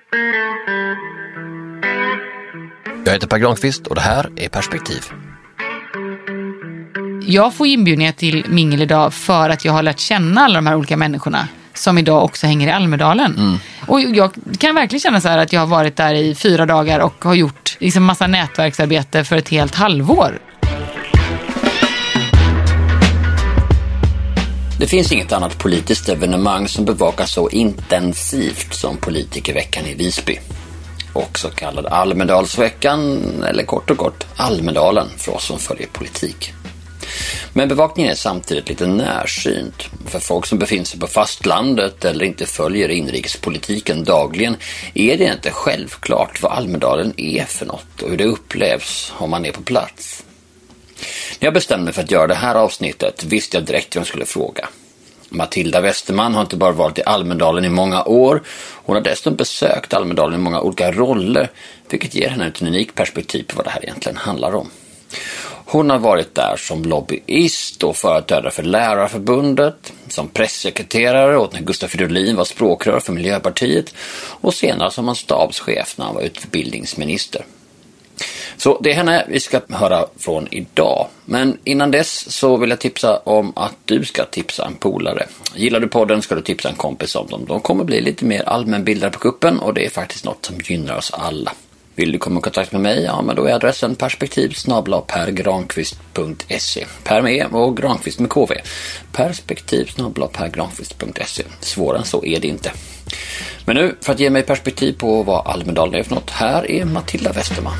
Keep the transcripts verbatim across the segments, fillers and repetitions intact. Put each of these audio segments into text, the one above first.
Jag heter Per Granqvist och det här är Perspektiv. Jag får inbjudningar till mingel idag för att jag har lärt känna alla de här olika människorna som idag också hänger i Almedalen. Mm. Och jag kan verkligen känna så här att jag har varit där i fyra dagar och har gjort liksom massa nätverksarbete för ett helt halvår. Det finns inget annat politiskt evenemang som bevakas så intensivt som politikerveckan i Visby. Och så kallad Almedalsveckan, eller kort och kort Almedalen för oss som följer politik. Men bevakningen är samtidigt lite närsynt. För folk som befinner sig på fastlandet eller inte följer inrikespolitiken dagligen är det inte självklart vad Almedalen är för något och hur det upplevs om man är på plats. När jag bestämde mig för att göra det här avsnittet visste jag direkt vad jag skulle fråga. Matilda Westerman har inte bara varit i Almedalen i många år, hon har dessutom besökt Almedalen i många olika roller, vilket ger henne ett unikt perspektiv på vad det här egentligen handlar om. Hon har varit där som lobbyist och företrädare för Lärarförbundet, som pressekreterare åt när Gustaf Fridolin var språkrör för Miljöpartiet och senare som han stabschef när han var utbildningsminister. Så det är henne vi ska höra från idag. Men innan dess så vill jag tipsa om att du ska tipsa en polare. Gillar du podden ska du tipsa en kompis om dem. De kommer bli lite mer allmänbildade på kuppen och det är faktiskt något som gynnar oss alla. Vill du komma i kontakt med mig? Ja, men då är adressen perspektiv snabel-a pergranqvist punkt se. Per med E och Granqvist med K V. Perspektiv snabel-a pergranqvist punkt se. Svårare än så är det inte. Men nu, för att ge mig perspektiv på vad Almedalen är för något, här är Matilda Westerman.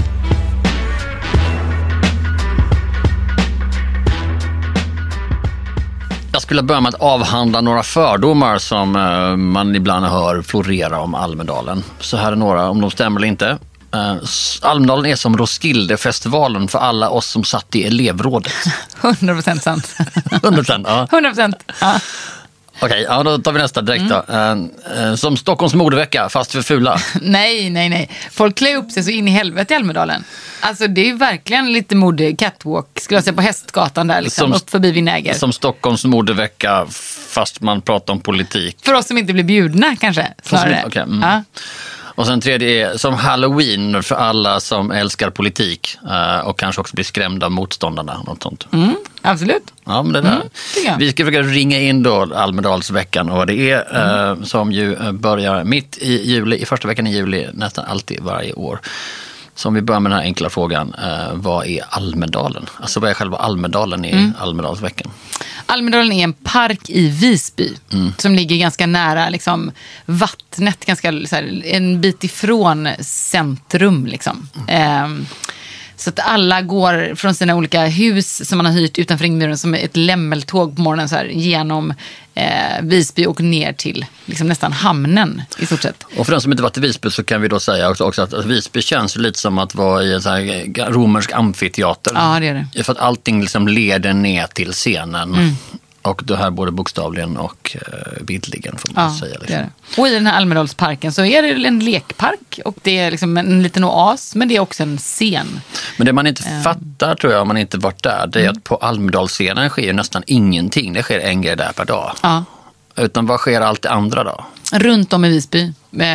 Jag skulle börja med att avhandla några fördomar som man ibland hör florera om Almedalen. Så här är några, om de stämmer eller inte. Almedalen är som Roskildefestivalen för alla oss som satt i elevrådet. hundra procent sant. hundra procent, ja. hundra procent, ja. Okej, ja, då tar vi nästa direkt då. Mm. Som Stockholms modevecka, fast för fula. nej, nej, nej. Folk klär upp sig så in i helvete i Almedalen. Alltså det är ju verkligen lite mode, catwalk, skulle jag säga, på Hästgatan där liksom, som, upp förbi Vinäger. Som Stockholms modevecka, fast man pratar om politik. För oss som inte blir bjudna kanske, snarare. Okej, okay, mm. Ja. Och sen tredje är som Halloween för alla som älskar politik och kanske också blir skrämda av motståndarna. Något sånt. Mm, absolut. Ja, men det där. Mm, vi ska försöka ringa in då Almedalsveckan och det är mm. eh, som ju börjar mitt i juli, i första veckan i juli nästan alltid varje år. Så om vi börjar med den här enkla frågan, eh, vad är Almedalen? Alltså vad är själva Almedalen i mm. Almedalsveckan? Almedalen är en park i Visby mm. som ligger ganska nära liksom, vattnet, ganska så här, en bit ifrån centrum. Liksom. Mm. Eh, så att alla går från sina olika hus som man har hyrt utanför ringmuren som ett lämmeltåg på morgonen så här, genom eh, Visby och ner till liksom, nästan hamnen i stort sett. Och för den som inte varit i Visby så kan vi då säga också, också att, att Visby känns lite som att vara i en så här romersk amfiteater. Ja, det är det. För att allting liksom leder ner till scenen. Mm. Och det här både bokstavligen och eh, bildligen får man ja, säga. Liksom. Det är det. Och i den här Almedalsparken så är det en lekpark och det är liksom en liten oas, men det är också en scen. Men det man inte um. fattar tror jag om man inte varit där, det är mm. att på Almedalsscenen sker nästan ingenting. Det sker en grej där per dag. Ja. Utan vad sker allt det andra då? Runt om i Visby.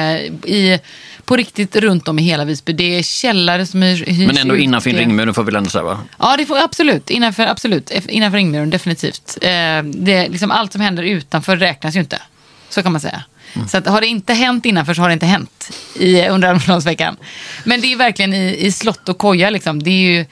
I, på riktigt runt om i hela Visby. Det är källare som är hyrs. Men ändå innanför ringmuren får vi ändå säga, va? Ja, det får absolut. Innanför, absolut. Innanför ringmuren, definitivt. Eh, det, liksom, allt som händer utanför räknas ju inte. Så kan man säga. Mm. Så att, har det inte hänt innanför så har det inte hänt i, under Almedalsveckan. Men det är verkligen i, i slott och koja. Liksom. Det är ju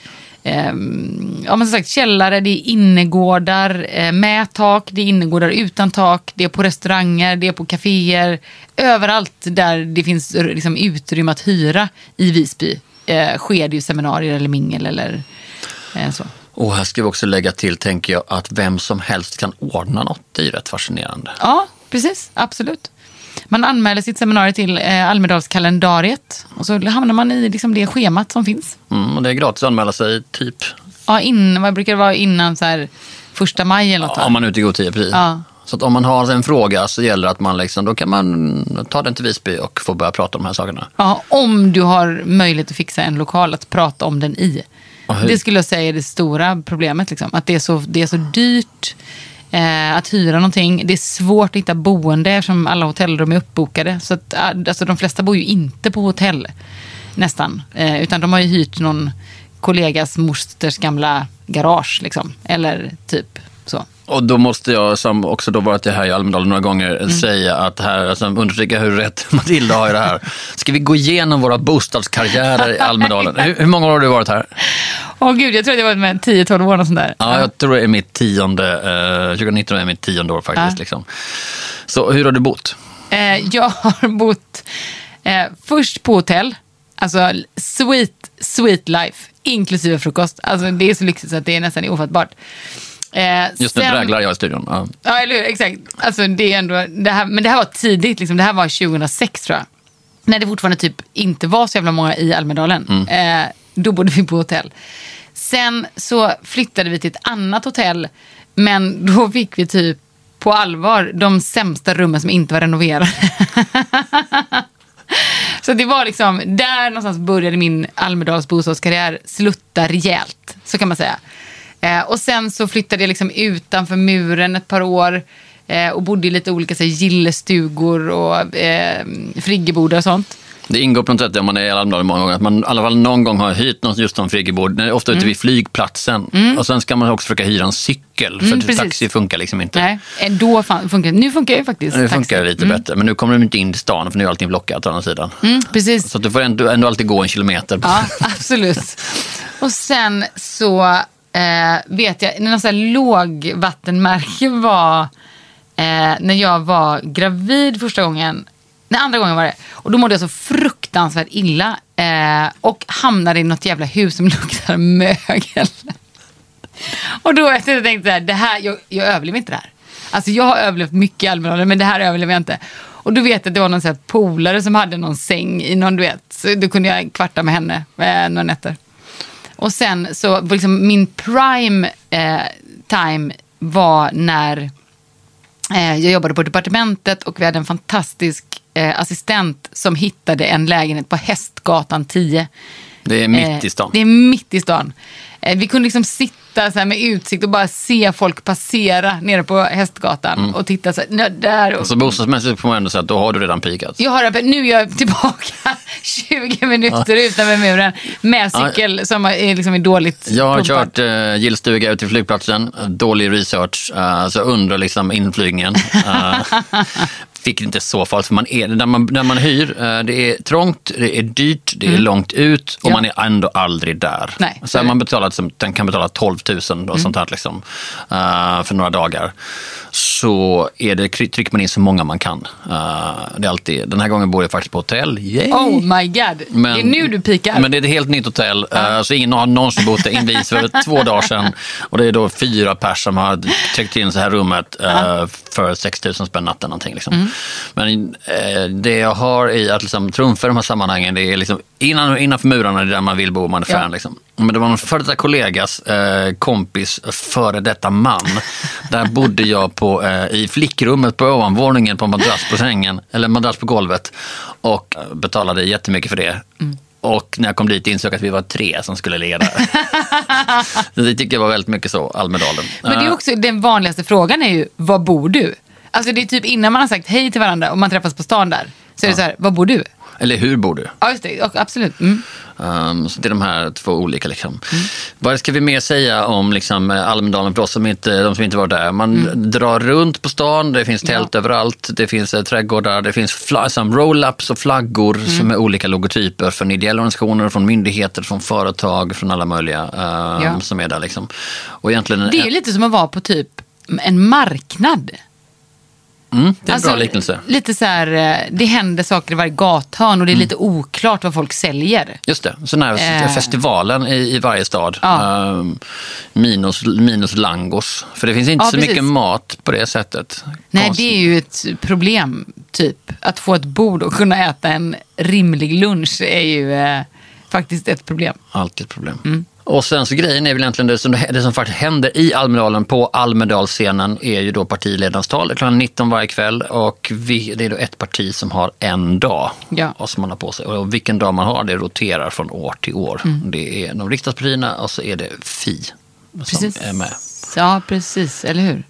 Um, ja, men som sagt, källare, det är innergårdar eh, med tak, det är innergårdar utan tak, det är på restauranger, det är på kaféer, överallt där det finns liksom, utrymme att hyra i Visby eh, sker det ju seminarier eller mingel eller eh, så. Och här ska vi också lägga till, tänker jag, att vem som helst kan ordna något. Det är ju rätt fascinerande. Ja, precis, absolut. Man anmäler sitt seminarium till eh, Almedalskalendariet och så hamnar man i liksom, det schemat som finns. Mm, och det är gratis att anmäla sig typ? Ja, in, vad brukar det vara innan så här, första maj eller något? Ja, om man är ute i god tid, precis. Ja. Så att om man har en fråga så gäller det att man liksom, då kan man ta den till Visby och få börja prata om de här sakerna. Ja, om du har möjlighet att fixa en lokal att prata om den i. Det skulle jag säga är det stora problemet. Liksom. Att det är så, det är så dyrt. Eh, att hyra någonting. Det är svårt att hitta boende eftersom alla hotellrum är uppbokade. Så att, alltså, de flesta bor ju inte på hotell nästan. Eh, utan de har ju hyrt någon kollegas mosters gamla garage liksom. Eller typ så. Och då måste jag, som också då varit här i Almedalen några gånger, mm. säga att här, alltså, understryka hur rätt Matilda har i det här. Ska vi gå igenom våra bostadskarriärer i Almedalen? hur, hur många år har du varit här? Åh gud, jag tror att jag har varit med tio tolv år och sånt där. Ja, jag tror det är mitt tionde, eh, tjugonitton är mitt tionde år faktiskt. Ja. Liksom. Så hur har du bott? Eh, jag har bott eh, först på hotell. Alltså sweet, sweet life. Inklusive frukost. Alltså det är så lyxigt så att det är nästan ofattbart. Eh, Just nu sen, dräglar jag i studion. Ja, ja eller hur? Exakt. Alltså, det är ändå, det här, men det här var tidigt. Liksom. Det här var tjugohundrasex tror jag. När det fortfarande typ inte var så jävla många i Almedalen. Mm. Eh, då bodde vi på hotell. Sen så flyttade vi till ett annat hotell. Men då fick vi typ på allvar de sämsta rummen som inte var renoverade. Så det var liksom, där någonstans började min Almedals bostadskarriär slutta rejält. Så kan man säga. Eh, och sen så flyttade jag liksom utanför muren ett par år eh, och bodde i lite olika så här, gillestugor och eh, friggebodar och sånt. Det ingår på något sätt om man är i Almedalen många gånger att man i alla fall någon gång har hyrt någon, just någon friggebod, ofta ute mm. vid flygplatsen. Mm. Och sen ska man också försöka hyra en cykel för mm, att taxi funkar liksom inte. Nej, då funkar, nu funkar det ju faktiskt. Nu funkar det lite mm. bättre, men nu kommer du inte in i stan för nu är allting blockat å andra sidan. Mm, precis. Så att du får ändå, ändå alltid gå en kilometer. Ja, absolut. Och sen så Eh, vet jag, någon sån här lågvattenmärke var eh, när jag var gravid första gången, nej andra gången var det, och då mådde jag så fruktansvärt illa eh, och hamnade i något jävla hus som luktade mögel. Och då efter jag tänkte så här, det här, jag, jag överlever inte det här. Alltså jag har överlevt mycket i Almedalen, men det här överlever jag inte. Och då vet jag att det var någon sån här polare som hade någon säng i någon, du vet, så då kunde jag kvarta med henne eh, några nätter. Och sen så liksom min prime eh, time var när eh, jag jobbade på departementet och vi hade en fantastisk eh, assistent som hittade en lägenhet på Hästgatan tio. Det är mitt i stan. Eh, det är mitt i stan. Eh, vi kunde liksom sitta så här med utsikt och bara se folk passera nere på Hästgatan mm. och titta så här, där. Och... Så bostadsmässigt får man ändå säga att då har du redan pikat. Jag har, nu är jag tillbaka tjugo minuter ja. utanför muren med cykel ja. som är, liksom är dåligt. Jag har pumpat. kört uh, gillstuga ut till flygplatsen, dålig research, uh, så under liksom inflygningen. Uh, fick inte så farligt för man är, när, man, när man hyr, uh, det är trångt, det är dyrt, det är mm. långt ut och ja. man är ändå aldrig där. Nej, så man betalar, den kan betala tolv tusen och mm. sånt här liksom, uh, för några dagar. Så är det, trycker man in så många man kan. Uh, det är alltid, den här gången bor jag faktiskt på hotell. Yay! Oh my god, men, det är nu du pikar. Men det är ett helt nytt hotell, uh. Uh, så ingen har någonsin bott där invis för två dagar sedan. Och det är då fyra personer som har tryckt in så här rummet uh, uh. för sex tusen spänn natten någonting liksom. Mm. Men uh, det jag har i att liksom trumfa de här sammanhangen, det är liksom innan, innanför murarna, det är där man vill bo, man är fan ja. liksom. Men det var en före detta kollegas eh, kompis före detta man. Där bodde jag på, eh, i flickrummet på ovanvåningen på madrass på sängen, eller madrass på golvet, och betalade jättemycket för det. Mm. Och när jag kom dit insåg att vi var tre som skulle ligga där. Det tycker jag var väldigt mycket så, Almedalen. Men det är också, den vanligaste frågan är ju, var bor du? Alltså det är typ innan man har sagt hej till varandra och man träffas på stan där. Så är det så här, var bor du? Eller hur bor du? Ja, just det. Absolut. Mm. Um, så det är de här två olika. Liksom. Mm. Vad ska vi mer säga om liksom, Almedalen för oss som inte, de som inte var där? Man mm. drar runt på stan, det finns tält ja. överallt, det finns uh, trädgårdar, det finns fla- som roll-ups och flaggor mm. som är olika logotyper från ideella organisationer, från myndigheter, från företag, från alla möjliga um, ja. som är där. Liksom. Och egentligen, det är ju lite som att vara på typ en marknad. Mm, det är en alltså, bra liknelse. Lite så här, det händer saker i varje gathörn och det är mm. lite oklart vad folk säljer. Just det, sån här eh. festivalen i, i varje stad. Ja. Um, minus, minus langos. För det finns inte ja, så precis. mycket mat på det sättet. Nej, Konst. det är ju ett problem, typ. Att få ett bord och kunna äta en rimlig lunch är ju eh, faktiskt ett problem. Alltid ett problem. Mm. Och sen så grejen är väl egentligen det som, det som faktiskt händer i Almedalen på Almedalsscenen är ju då partiledarens tal klockan nitton varje kväll, och vi, det är då ett parti som har en dag ja. och som man har på sig. Och vilken dag man har, det roterar från år till år. Mm. Det är de riksdagspartierna och så är det F I som precis. är med. Ja, precis. Eller hur?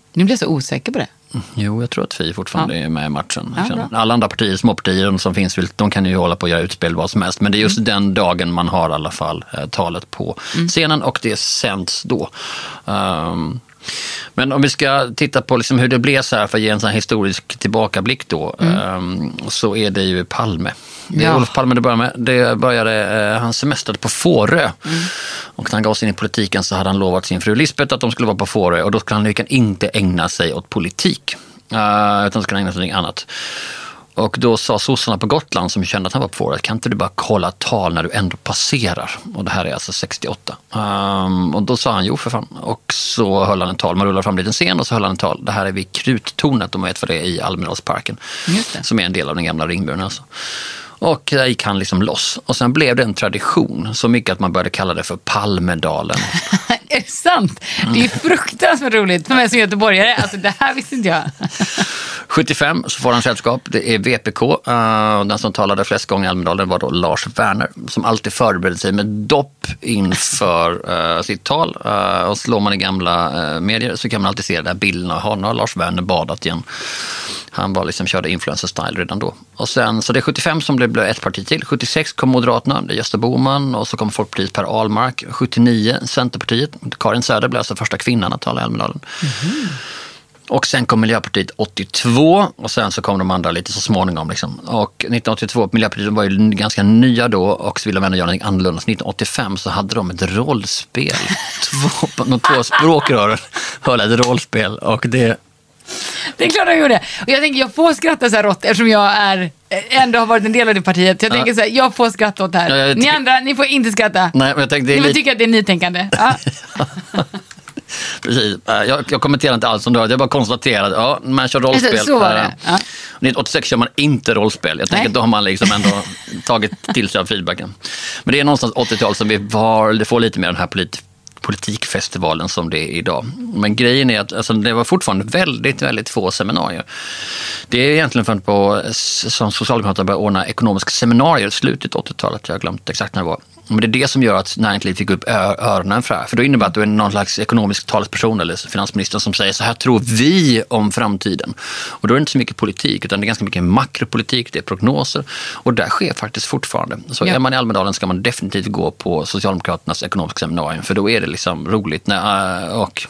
Nu blir jag så osäker på det. Jo, jag tror att Fi fortfarande ja. är med i matchen. Ja, alla andra partier, småpartier som finns, de kan ju hålla på att göra utspel vad som helst. Men det är just mm. den dagen man har i alla fall eh, talet på mm. scenen och det sänds då. Um, men om vi ska titta på liksom hur det blev så här för att ge en sån här historisk tillbakablick då mm. um, så är det ju Palme. Det är ja. Olof Palme det började med. Det började, eh, han semestrade på Fårö. Mm. Och när han gav sig in i politiken så hade han lovat sin fru Lisbeth att de skulle vara på Fårö. Och då skulle han lyckan inte ägna sig åt politik. Uh, utan skulle han ägna sig åt något annat. Och då sa sossarna på Gotland som kände att han var på Fårö, kan inte du bara kolla tal när du ändå passerar? Och det här är alltså sextioåtta. Um, och då sa han jo för fan. Och så höll han en tal. Man rullar fram en liten scen och så höll han en tal. Det här är vid Kruttornet, om man vet vad det är, i Almedalsparken. Som är en del av den gamla ringmuren alltså. Och där gick han liksom loss. Och sen blev det en tradition. Så mycket att man började kalla det för Palmedalen. Är det sant? Det är fruktansvärt roligt för mig som göteborgare. Alltså det här visste inte jag. sjuttiofem så får han sällskap. Det är V P K. Uh, den som talade flest gånger i Almedalen var då Lars Werner. Som alltid förberedde sig med dopp inför uh, sitt tal. Uh, och slår man i gamla uh, medier så kan man alltid se den där bilden av honom och Lars Werner badat igen. Han var liksom, körde influencer-style redan då. Och sen, så det är sjuttiofem som det blev ett parti till. sjuttiosex kom Moderaterna, det är Gösta Boman. Och så kom Folkpartiet Per Ahlmark. sjuttionio Centerpartiet. Karin Söder blev alltså första kvinnan att tala i Almedalen. Mm-hmm. Och sen kom Miljöpartiet åttiotvå. Och sen så kom de andra lite så småningom. Liksom. Och nittonhundraåttiotvå, Miljöpartiet var ju ganska nya då. Och så ville de ändå göra något annorlunda. Så nittonhundraåttiofem så hade de ett rollspel. två, de två språkrören höll ett rollspel. Och det... Det är klart jag gjorde. Och jag tänker, jag får skratta så här rått eftersom jag är, ändå har varit en del av det partiet. Jag tänker så här, jag får skratta åt det här. Ja, ty- ni andra, ni får inte skratta. Nej, men jag tänkte, det är ni får lite... tycka att det är nytänkande. Ja. Precis. Jag, jag kommenterar inte alls som du har. Jag bara konstaterade, ja, man kör rollspel. Så var det. Ja. nittonhundraåttiosex kör man inte rollspel. Jag tänker att då har man liksom ändå tagit till sig av feedbacken. Men det är någonstans åttiotal som vi var, det får lite mer den här polit- politikfestivalen som det är idag. Men grejen är att alltså, det var fortfarande väldigt, väldigt få seminarier. Det är egentligen för på som Socialdemokraterna började ordna ekonomiska seminarier i slutet av åttiotalet. Jag har glömt exakt när det var. Men det är det som gör att näringslivet fick upp ö- öronen för det här. För då innebär att du är någon slags ekonomisk talesperson eller finansministern som säger så här tror vi om framtiden. Och då är det inte så mycket politik utan det är ganska mycket makropolitik, det är prognoser. Och där sker faktiskt fortfarande. Så ja. Är man i Almedalen ska man definitivt gå på Socialdemokraternas ekonomiska seminarium. För då är det liksom roligt. När, och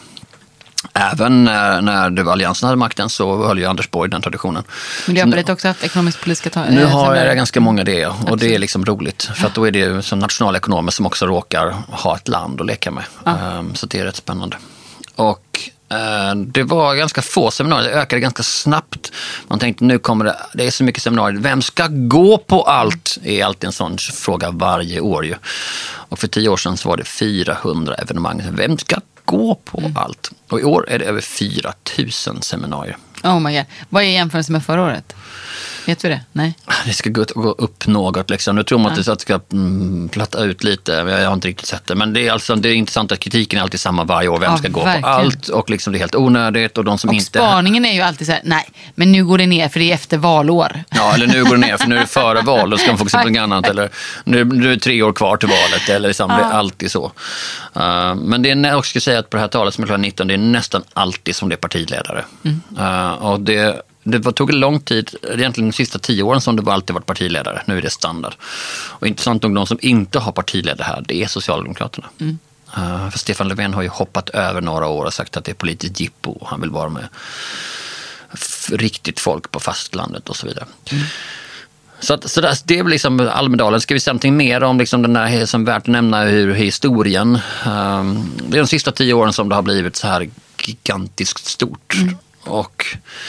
även när, när det var Alliansen hade makten så höll ju Anders Borg den traditionen. Miljöpartiet också haft ekonomisk-politiska ta- Nu har jag ganska många det och Absolut. Det är liksom roligt. För att då är det ju som nationalekonomer som också råkar ha ett land att leka med. Ja. Så det är rätt spännande. Och det var ganska få seminarier, det ökade ganska snabbt. Man tänkte nu kommer det, det är så mycket seminarier. Vem ska gå på allt? Det är alltid en sån fråga varje år ju. Och för tio år sedan så var det fyrahundra evenemang. Vem ska gå på mm. allt? Och i år är det över fyra tusen seminarier. Oh my god. Vad är jämförelsen med förra året? Vet du det? Nej. Det ska gå, gå upp något. Liksom. Nu tror man att det ska mm, platta ut lite. Jag har inte riktigt sett det. Men det är, alltså, det är intressant att kritiken är alltid samma varje år. Vem ja, ska gå verkligen. På allt? Och liksom det är helt onödigt. Och, de som och inte... spaningen är ju alltid så här, nej, men nu går det ner för det är efter valår. Ja, eller nu går det ner för nu är det före val. Då ska man fokusera på något annat. Eller nu, nu är det tre år kvar till valet. Eller liksom, ja. Det är alltid så. Uh, men det är, jag också ska säga att på det här talet som är klockan nitton, det är nästan alltid som det är partiledare. Mm. Uh, och det... Det var, tog lång tid, egentligen de sista tio åren som det var alltid varit partiledare. Nu är det standard. Och intressant nog, de som inte har partiledare här, det är Socialdemokraterna. Mm. Uh, för Stefan Löfven har ju hoppat över några år och sagt att det är politiskt jippo. Och han vill vara med f- riktigt folk på fastlandet och så vidare. Mm. Så, att, så där, det är liksom Almedalen. Ska vi säga någonting mer om liksom den där som värt att nämna hur historien. Um, det är de sista tio åren som det har blivit så här gigantiskt stort. Mm. Och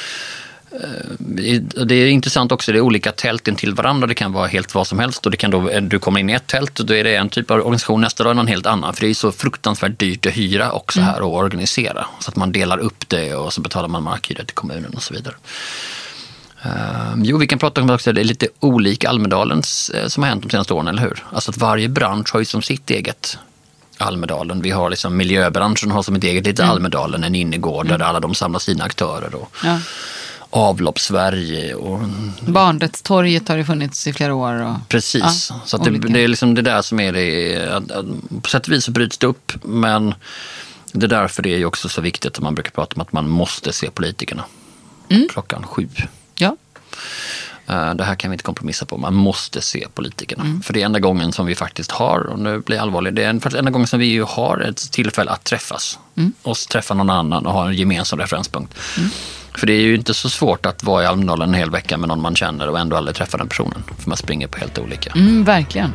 det är intressant också, det är olika tält in till varandra, det kan vara helt vad som helst och det kan då, du kommer in i ett tält och då är det en typ av organisation, nästa dag är någon helt annan, för det är så fruktansvärt dyrt att hyra också här och organisera, så att man delar upp det och så betalar man markhyra till kommunen och så vidare. Uh, jo, vi kan prata om också, det är lite olika Almedalens uh, som har hänt de senaste åren, eller hur? Alltså att varje bransch har ju som sitt eget Almedalen. Vi har liksom miljöbranschen har som ett eget lite mm. Almedalen, en innergård mm. där alla de samlar sina aktörer och ja. Avlopp Sverige och... Barnrättstorget har det funnits i flera år. Och... Precis, ja, så att det, det är liksom det där som är det, att, att, på sätt och vis så bryts det upp, men Det är därför det är också så viktigt att man brukar prata om att man måste se politikerna Mm. klockan sju. Ja. Det här kan vi inte kompromissa på. Man måste se politikerna. Mm. För det är enda gången som vi faktiskt har, och nu blir jag allvarlig, det är faktiskt enda gången som vi ju har ett tillfälle att träffas. Mm. Och träffa någon annan och ha en gemensam referenspunkt. Mm. För det är ju inte så svårt att vara i Almedalen en hel vecka med någon man känner och ändå aldrig träffa den personen. För man springer på helt olika. Mm, verkligen.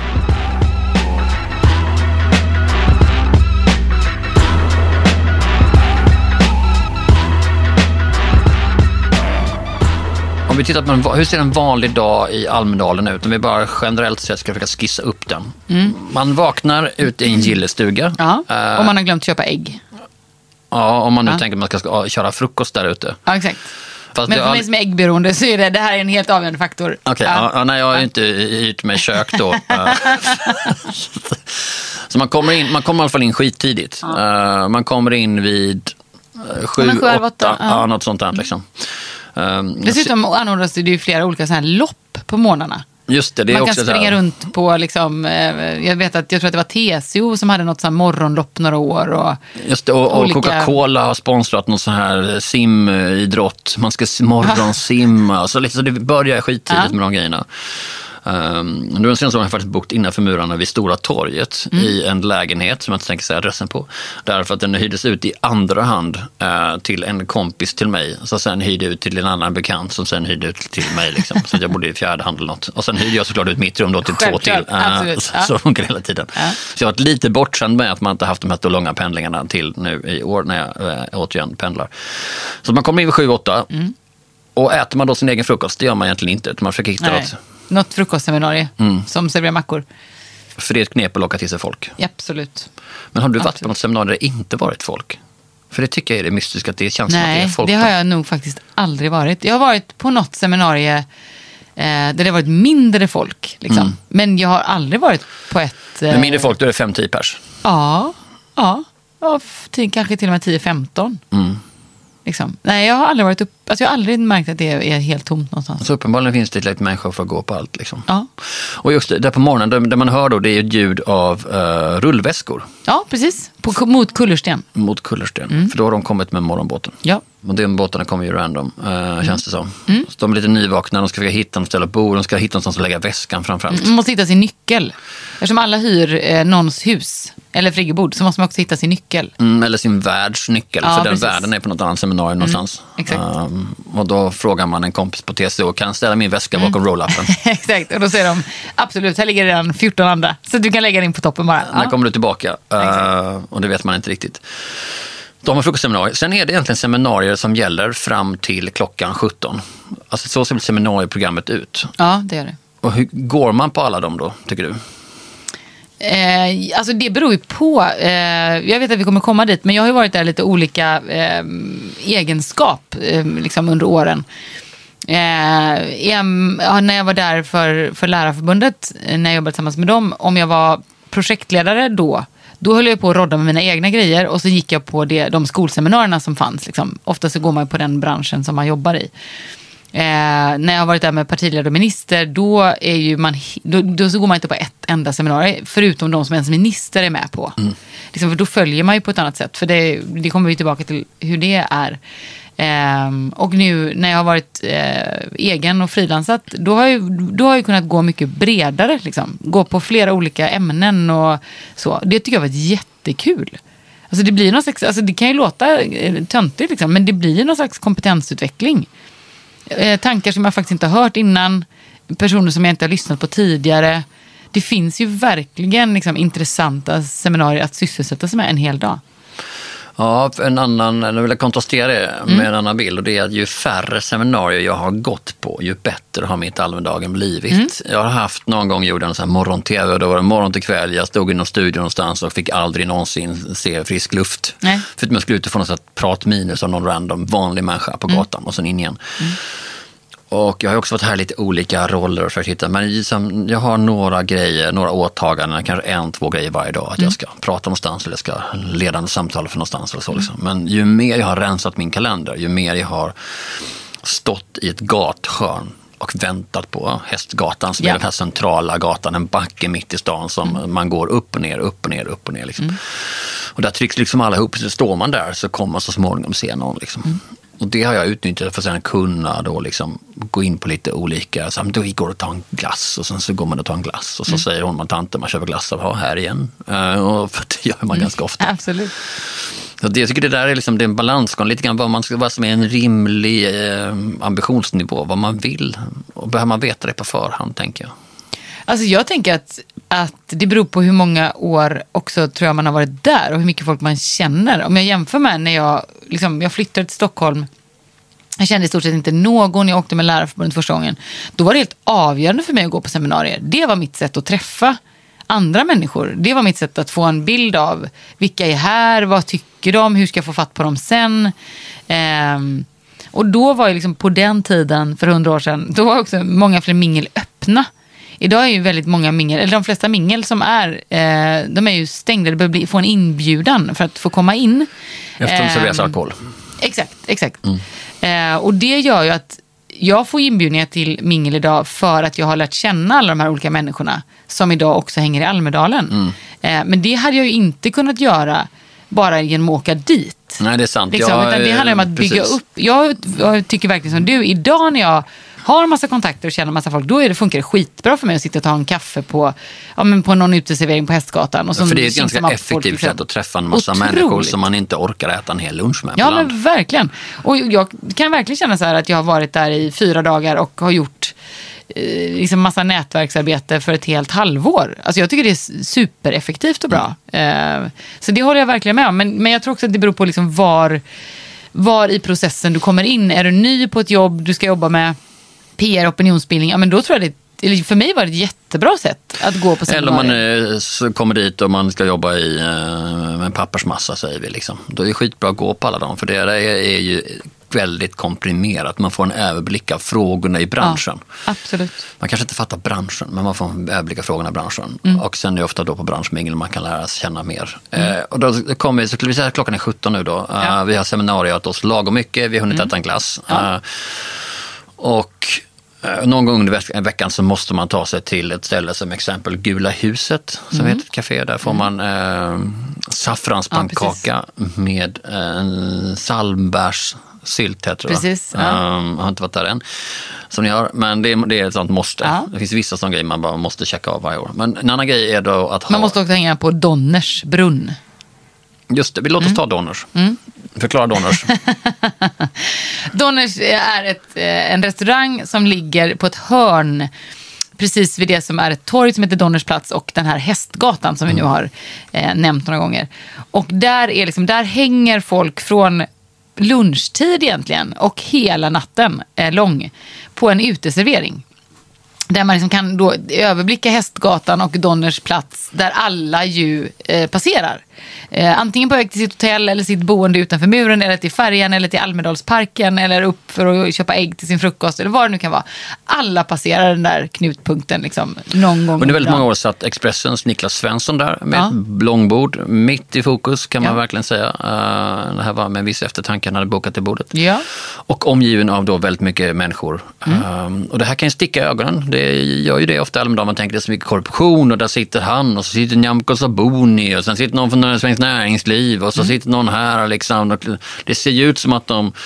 Om vi tittar på en, hur ser en vanlig dag i Almedalen ut? Om vi bara generellt sett ska försöka skissa upp den. Mm. Man vaknar ute i en gillestuga. Ja, uh, om man har glömt köpa ägg. Ja, om man nu ja. tänker att man ska, ska köra frukost där ute. Ja, exakt. Fast men för all... mig som är äggberoende så är det, det här är en helt avgörande faktor. Okej, okay, ja. ja, nej jag har ju inte hyrt mig kök då. Så man kommer in, man kommer i alla fall in skittidigt. Ja. Uh, man kommer in vid uh, sju, sju, åtta, åtta, ja. ja, något sånt där liksom. Um, Dessutom anordnas det ju flera olika så här lopp på morgnarna. Just det, det är man också kan springa runt på liksom, jag vet att jag tror att det var T C O som hade något sånt här morgonlopp några år. Och just det, och, olika... och Coca-Cola har sponsrat någon sån här simidrott. Man ska morgonsimma. Så, så det börjar skittidigt ja. med de grejerna. Um, nu en senast har jag faktiskt bott innanför murarna vid Stora torget mm. i en lägenhet som jag inte tänker säga adressen på. Därför att den hyrdes ut i andra hand uh, till en kompis till mig. Så sen hyrde ut till en annan bekant som sen hyrde ut till mig. Liksom. Så jag bodde i fjärde hand eller något. Och sen hyrde jag såklart ut mitt rum då till Självklart, två till. Uh, så, ja. så funkar det hela tiden. Ja. Så jag har varit lite bortskämd med att man inte haft de här så långa pendlingarna till nu i år när jag uh, återigen pendlar. Så man kommer in vid sju åtta mm. och äter man då sin egen frukost, det gör man egentligen inte. Man försöker hitta något. Något frukostseminarium mm. som serverar mackor. För det är ett knep att locka till sig folk. Ja, absolut. Men har du varit absolut. på något seminarium där det inte varit folk? För det tycker jag är det mystiska, att det känns Nej, som att det är folk. Nej, det har jag nog faktiskt aldrig varit. Jag har varit på något seminarium eh, där det har varit mindre folk. Liksom. Mm. Men jag har aldrig varit på ett... Eh... Men mindre folk, då är det fem till pers. Ja, ja. ja t- kanske till och med tio femton. Mm. Liksom. Nej, jag har aldrig varit upp, alltså jag har aldrig märkt att det är helt tomt någonstans. Så uppenbarligen finns det lite människor för att gå på allt. Liksom. Ja. Och just det, där på morgonen, där, där man hör då, det är ett ljud av uh, rullväskor. Ja, precis. På, mot Kullersten. Mot Kullersten, mm. för då har de kommit med morgonbåten. Ja. Och de båtarna kommer ju random, uh, mm. känns det som. Mm. Så de är lite nyvakna, de ska försöka hitta och ställa bord, de ska hitta någonstans att lägga väskan framförallt. Man måste hitta sin nyckel. Eftersom alla hyr eh, någons hus eller friggebod så måste man också hitta sin nyckel. Mm, eller sin världsnyckel, ja, för precis. den världen är på något annat seminarium mm. någonstans. Exakt. Um, och då frågar man en kompis på T C O, kan ställa min väska bakom mm. roll-upen? Exakt, och då säger de, absolut, här ligger redan fjorton andra. Så du kan lägga den på toppen bara. När ja. kommer du tillbaka? Uh, och det vet man inte riktigt. De har frukostseminarier. Sen är det egentligen seminarier som gäller fram till klockan sjutton. Alltså så ser seminarieprogrammet ut. Ja, det är det. Och hur går man på alla dem då, tycker du? Eh, alltså det beror ju på. Eh, jag vet att vi kommer komma dit, men jag har ju varit där lite olika eh, egenskap eh, liksom under åren. Eh, jag, när jag var där för, för Lärarförbundet, när jag jobbade tillsammans med dem, om jag var projektledare då, då höll jag på att rodda med mina egna grejer och så gick jag på det, de skolseminarierna som fanns. Liksom. Ofta så går man på den branschen som man jobbar i. Eh, när jag har varit där med partiledare och minister, då, är ju man, då, då så går man inte på ett enda seminarium, förutom de som ens minister är med på. Mm. Liksom, för då följer man ju på ett annat sätt, för det, det kommer vi tillbaka till hur det är. Eh, och nu när jag har varit eh, egen och frilansat, då har, jag, då har jag kunnat gå mycket bredare. Liksom. Gå på flera olika ämnen och så. Det tycker jag var jättekul. Alltså det blir någon slags, alltså det kan ju låta töntigt liksom, men det blir någon slags kompetensutveckling. Eh, tankar som jag faktiskt inte har hört innan, personer som jag inte har lyssnat på tidigare. Det finns ju verkligen liksom, intressanta seminarier att sysselsätta sig med en hel dag. Ja, en annan, nu vill jag kontrastera det med mm. en annan bild, och det är att ju färre seminarier jag har gått på, ju bättre har mitt Almedalen blivit. Mm. Jag har haft någon gång gjort en sån här morgon-tv, då var det morgon till kväll, jag stod i någon studio någonstans och fick aldrig någonsin se frisk luft. Nej. För att man skulle ut och få något sånt pratminus av någon random vanlig människa på gatan mm. och sen in igen. Mm. Och jag har också varit här lite olika roller för att hitta, men liksom, jag har några grejer, några åtaganden, kanske en, två grejer varje dag. Att mm. jag ska prata någonstans eller jag ska leda en samtal för någonstans eller så. Liksom. Men ju mer jag har rensat min kalender, ju mer jag har stått i ett gathörn och väntat på Hästgatan som ja. är den här centrala gatan, en backe mitt i stan som mm. man går upp och ner, upp och ner, upp och ner. Liksom. Mm. Och där trycks liksom alla ihop, så står man där så kommer man så småningom se någon. Liksom. Mm. Och det har jag utnyttjat för att sedan kunna då liksom gå in på lite olika, så då går och tar en glass och sen så går man och tar en glass och så mm. säger hon man tanten man köper glass av, ha här igen. Uh, och för det gör man mm. ganska ofta. Absolut. Så det, jag tycker det där är liksom det är en balansgång lite grann vad, man ska, vad som är en rimlig eh, ambitionsnivå, vad man vill. Och behöver man veta det på förhand, tänker jag. Alltså jag tänker att, att det beror på hur många år också tror jag man har varit där och hur mycket folk man känner. Om jag jämför med när jag, liksom, jag flyttade till Stockholm, jag kände i stort sett inte någon, jag åkte med Lärarförbundet första gången. Då var det helt avgörande för mig att gå på seminarier. Det var mitt sätt att träffa andra människor. Det var mitt sätt att få en bild av vilka är här, vad tycker de, hur ska jag få fatt på dem sen. Ehm, och då var ju liksom på den tiden, för hundra år sedan, då var också många fler mingel öppna. Idag är ju väldigt många mingel, eller de flesta mingel som är, eh, de är ju stängda. Det behöver bli, få en inbjudan för att få komma in. Eftersom eh, serveras alkohol. Exakt, exakt. Mm. Eh, och det gör ju att jag får inbjudningar till mingel idag för att jag har lärt känna alla de här olika människorna som idag också hänger i Almedalen. Mm. Eh, men det hade jag ju inte kunnat göra bara genom att åka dit. Nej, det är sant. Liksom, jag, utan det handlar om att bygga precis. upp. Jag, jag tycker verkligen som du, idag när jag har en massa kontakter och känner en massa folk, då är det, funkar det skitbra för mig att sitta och ta en kaffe på, ja, men på någon uteservering på Hästgatan. Och för det är ett ganska effektivt sätt att träffa en massa otroligt. människor som man inte orkar äta en hel lunch med. Ja, men verkligen. Och jag kan verkligen känna så här att jag har varit där i fyra dagar och har gjort eh, liksom massa nätverksarbete för ett helt halvår. Alltså jag tycker det är supereffektivt och bra. Mm. Eh, så det håller jag verkligen med om. Men, men jag tror också att det beror på liksom var, var i processen du kommer in. Är du ny på ett jobb, du ska jobba med P R, opinionsbildning, ja men då tror jag det, eller för mig var det ett jättebra sätt att gå på seminarier. Eller om man eh, kommer dit och man ska jobba i eh, med pappersmassa, säger vi liksom. Då är det skitbra att gå på alla dem, för det är, är ju väldigt komprimerat. Man får en överblick av frågorna i branschen. Ja, absolut. Man kanske inte fattar branschen, men man får en överblick av frågorna i branschen. Mm. Och sen är det ofta då på branschmingel man kan lära sig känna mer. Mm. Eh, och då kommer vi, så skulle vi säga att klockan är sjutton nu då. Ja. Uh, vi har seminariat oss lagom mycket, vi har hunnit mm. äta en glass. Ja. Uh, Och eh, någon gång under veckan så måste man ta sig till ett ställe som exempel Gula huset, som mm. heter ett café. Där får man eh, saffranspannkaka ja, med en salmbärssylt, heter det. Precis, ja. um, Jag har inte varit där än, som ni har. Men det är, det är ett sånt måste. Ja. Det finns vissa sådana grejer man bara måste checka av varje år. Men en annan grej är då att ha... Man måste också hänga på Donners brunn. Just det, vi låter oss mm. ta Donners. Mm. Förklara Donners. Donners är ett, en restaurang som ligger på ett hörn precis vid det som är ett torg som heter Donners plats och den här Hästgatan som mm. vi nu har eh, nämnt några gånger. Och där, är liksom, där hänger folk från lunchtid egentligen och hela natten eh, lång på en uteservering. Där man liksom kan då överblicka Hästgatan och Donners plats där alla ju eh, passerar. Eh, antingen på väg till sitt hotell eller sitt boende utanför muren eller till färjan eller till Almedalsparken eller upp för att köpa ägg till sin frukost eller vad det nu kan vara. Alla passerar den där knutpunkten liksom någon gång. Och det är väldigt många år satt Expressens Niklas Svensson där med ja. ett långbord mitt i fokus, kan man ja. verkligen säga. Uh, det här var med en viss eftertanke, han hade bokat till bordet. Ja. Och omgiven av då väldigt mycket människor. Mm. Uh, och det här kan ju sticka i ögonen. Det gör ju det ofta i Almedalen. Man tänker det är så mycket korruption och där sitter han och så sitter Nyamko Sabuni och sen sitter någon från Svenskt Näringsliv och så mm. sitter någon här liksom. Det ser ju ut som att de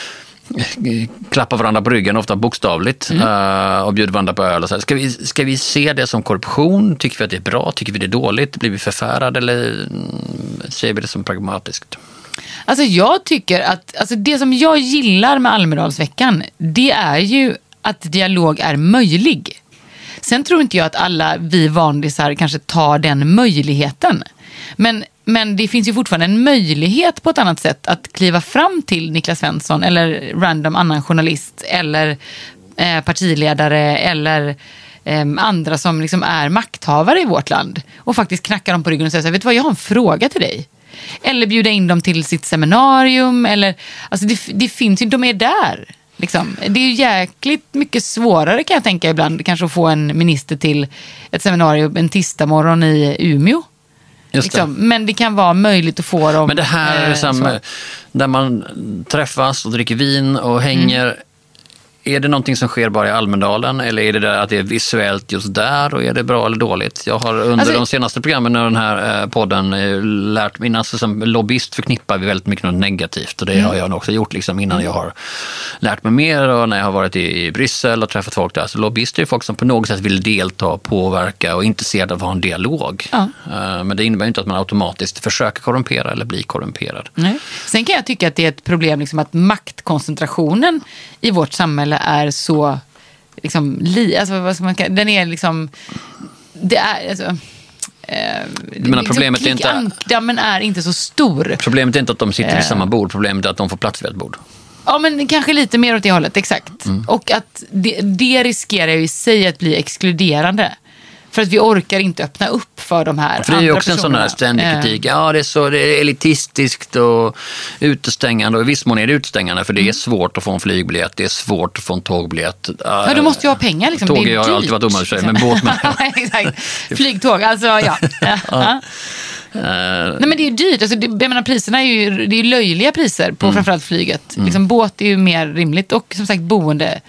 klappar varandra på ryggen, ofta bokstavligt, mm. uh, och bjuder varandra på öl och så här. Ska vi, ska vi se det som korruption? Tycker vi att det är bra? Tycker vi det är dåligt? Blir vi förfärade eller ser vi det som pragmatiskt? Alltså jag tycker att alltså det som jag gillar med Almedalsveckan, det är ju att dialog är möjlig. Sen tror inte jag att alla vi vandisar kanske tar den möjligheten. Men, men det finns ju fortfarande en möjlighet på ett annat sätt att kliva fram till Niklas Svensson eller random annan journalist eller eh, partiledare eller eh, andra som liksom är makthavare i vårt land och faktiskt knacka dem på ryggen och säga så här, vet du vad, jag har en fråga till dig. Eller bjuda in dem till sitt seminarium eller, alltså det, det finns ju, de är där. Liksom. Det är ju jäkligt mycket svårare kan jag tänka ibland kanske att få en minister till ett seminarium en tisdag morgon i Umeå. Liksom. Det. Men det kan vara möjligt att få dem. Men det här eh, som, där man träffas och dricker vin och hänger, mm. Är det någonting som sker bara i Almedalen eller är det där att det är visuellt just där och är det bra eller dåligt? Jag har under alltså, de senaste programmen av den här podden lärt mig, alltså som lobbyist förknippar vi väldigt mycket något negativt och det mm. har jag också gjort liksom innan jag har lärt mig mer och när jag har varit i, i Bryssel och träffat folk där. Så lobbyister är folk som på något sätt vill delta, påverka och intresserade av att ha en dialog. Ja. Men det innebär inte att man automatiskt försöker korrumpera eller bli korrumperad. Nej. Sen kan jag tycka att det är ett problem liksom att maktkoncentrationen i vårt samhälle är så liksom, li, alltså, vad ska man, den är liksom det är alltså, eh, du menar problemet liksom, är inte ja, men är inte så stor. Problemet är inte att de sitter vid eh. samma bord, problemet är att de får plats vid ett bord. Ja, men kanske lite mer åt det hållet, exakt. Mm. Och att det, det riskerar ju i sig att bli exkluderande. För att vi orkar inte öppna upp för de här. För det är ju också en sån här ständig kritik. Ja, det är så det är elitistiskt och utestängande. Och i viss mån är det utestängande för det är svårt att få en flygbiljett. Det är svårt att få en tågbiljett. Ja, du måste ju ha pengar. Liksom. Tåg det är har dyrt. alltid varit omöjligt sig, men båt med. Exakt. Flygtåg, alltså ja. ja. ja. Uh, Nej, men det är ju dyrt. Alltså, det, jag menar, priserna är ju, det är ju löjliga priser på mm. framförallt flyget. Mm. Liksom, båt är ju mer rimligt och som sagt boende.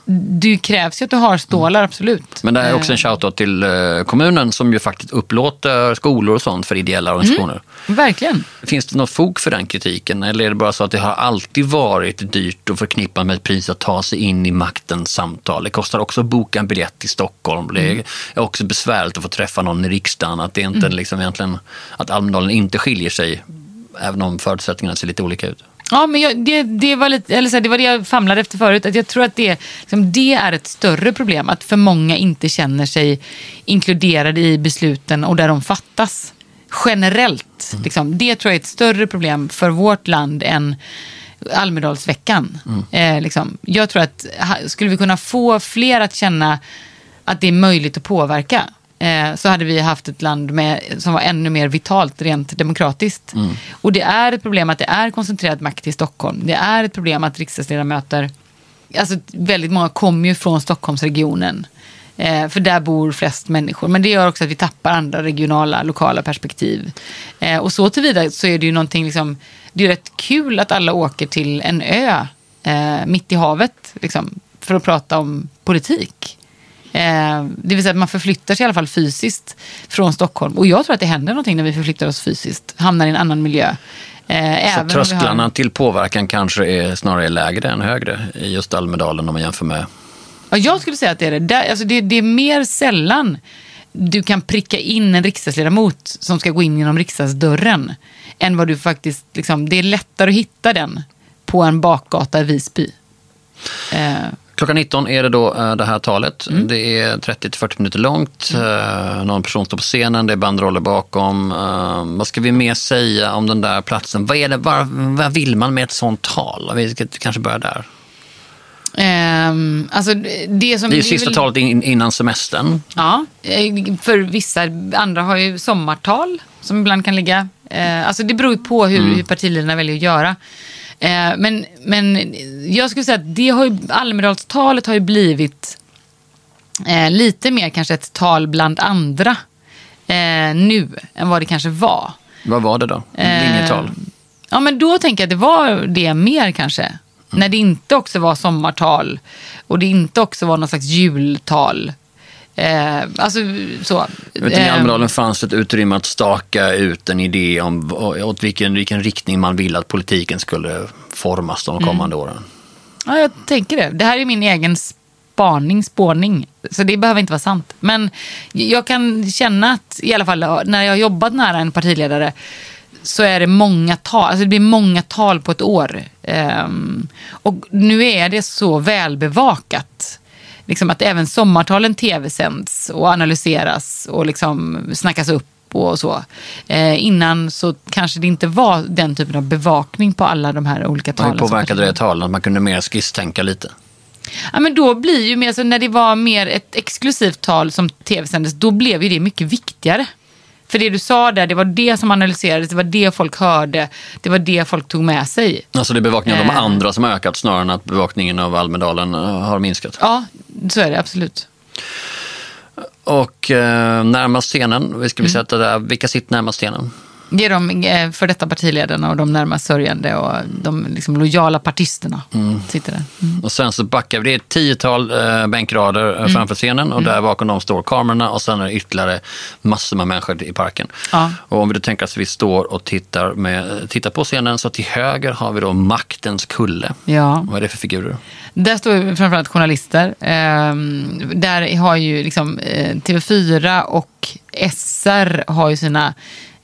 Du krävs ju att du har stålar, absolut. Men det är också en shoutout till kommunen som ju faktiskt upplåter skolor och sånt för ideella organisationer. Mm, verkligen. Finns det något fog för den kritiken? Eller är det bara så att det har alltid varit dyrt och förknippat med ett pris att ta sig in i maktens samtal? Det kostar också att boka en biljett till Stockholm. Det är också besvärligt att få träffa någon i riksdagen. Att det inte mm. liksom egentligen, att Almedalen inte skiljer sig även om förutsättningarna ser lite olika ut. Ja, men jag, det, det, var lite, eller så här, det var det jag famlade efter förut. Att jag tror att det, liksom, det är ett större problem. Att för många inte känner sig inkluderade i besluten och där de fattas. Generellt. Mm. Liksom, det tror jag är ett större problem för vårt land än Almedalsveckan. Mm. Eh, liksom. Jag tror att skulle vi kunna få fler att känna att det är möjligt att påverka, så hade vi haft ett land med, som var ännu mer vitalt rent demokratiskt. Mm. Och det är ett problem att det är koncentrerad makt i Stockholm. Det är ett problem att riksdagsledamöter, alltså väldigt många kommer ju från Stockholmsregionen. Eh, för där bor flest människor. Men det gör också att vi tappar andra regionala, lokala perspektiv. Eh, och så tillvida så är det ju någonting liksom, det är rätt kul att alla åker till en ö eh, mitt i havet liksom, för att prata om politik. Eh, det vill säga att man förflyttar sig i alla fall fysiskt från Stockholm. Och jag tror att det händer någonting när vi förflyttar oss fysiskt. Hamnar i en annan miljö. Eh, Så trösklarna har... till påverkan kanske är snarare lägre än högre i just Almedalen om man jämför med... Ja, jag skulle säga att det är det. Där, alltså det, det är mer sällan du kan pricka in en riksdagsledamot som ska gå in genom riksdagsdörren än vad du faktiskt... Liksom, det är lättare att hitta den på en bakgata i Visby. Eh... Klockan nitton är det då det här talet. Mm. Det är trettio till fyrtio minuter långt. Mm. Någon person står på scenen, det är bandroller bakom. Uh, vad ska vi mer säga om den där platsen? Vad, är det, vad, vad vill man med ett sånt tal? Vi ska kanske börja där. Um, alltså det, som det är ju sista vill... talet in, innan semestern. Ja, för vissa andra har ju sommartal som ibland kan ligga. Uh, alltså det beror ju på hur, mm. hur partiledarna väljer att göra. Uh, men, men jag skulle säga att det har ju, Almedalstalet har ju blivit uh, lite mer kanske ett tal bland andra uh, nu än vad det kanske var. Vad var det då? Linjetal? Uh, ja, men då tänker jag att det var det mer kanske. Mm. När det inte också var sommartal och det inte också var någon slags jultal. Eh, alltså så. Vet, I Almedalen fanns ett utrymme att staka ut en idé om åt vilken, vilken riktning man vill att politiken skulle formas de kommande mm. åren. Ja, jag tänker det. Det här är min egen spaning, spårning. Så det behöver inte vara sant. Men jag kan känna att i alla fall när jag har jobbat nära en partiledare så är det många tal, alltså det blir många tal på ett år. Um, och nu är det så välbevakat. Liksom att även sommartalen tv-sänds och analyseras och liksom snackas upp och så. Eh, innan så kanske det inte var den typen av bevakning på alla de här olika talen. Hur påverkade det talen? Att man kunde mer skisstänka lite? Ja, men då blir ju mer så när det var mer ett exklusivt tal som tv-sändes, då blev ju det mycket viktigare. För det du sa där, det var det som analyserades, det var det folk hörde, det var det folk tog med sig. Alltså det är bevakningen av de andra som har ökat snarare än att bevakningen av Almedalen har minskat. Ja, så är det absolut. Och eh, närmast scenen, vi ska vi sätta där, vilka sitter närmast scenen? Det är de eh, för detta partiledarna och de närmast sörjande och de liksom lojala partisterna mm. sitter där. Mm. Och sen så backar vi, det är ett tiotal eh, bänkrader mm. framför scenen och mm. där bakom dem står kamerorna och sen är det ytterligare massor med människor i parken. Ja. Och om vi då tänker att vi står och tittar, med, tittar på scenen, så till höger har vi då Maktens kulle. Ja. Vad är det för figurer? Där står framförallt journalister. Ehm, där har ju liksom eh, T V fyra och S R har ju sina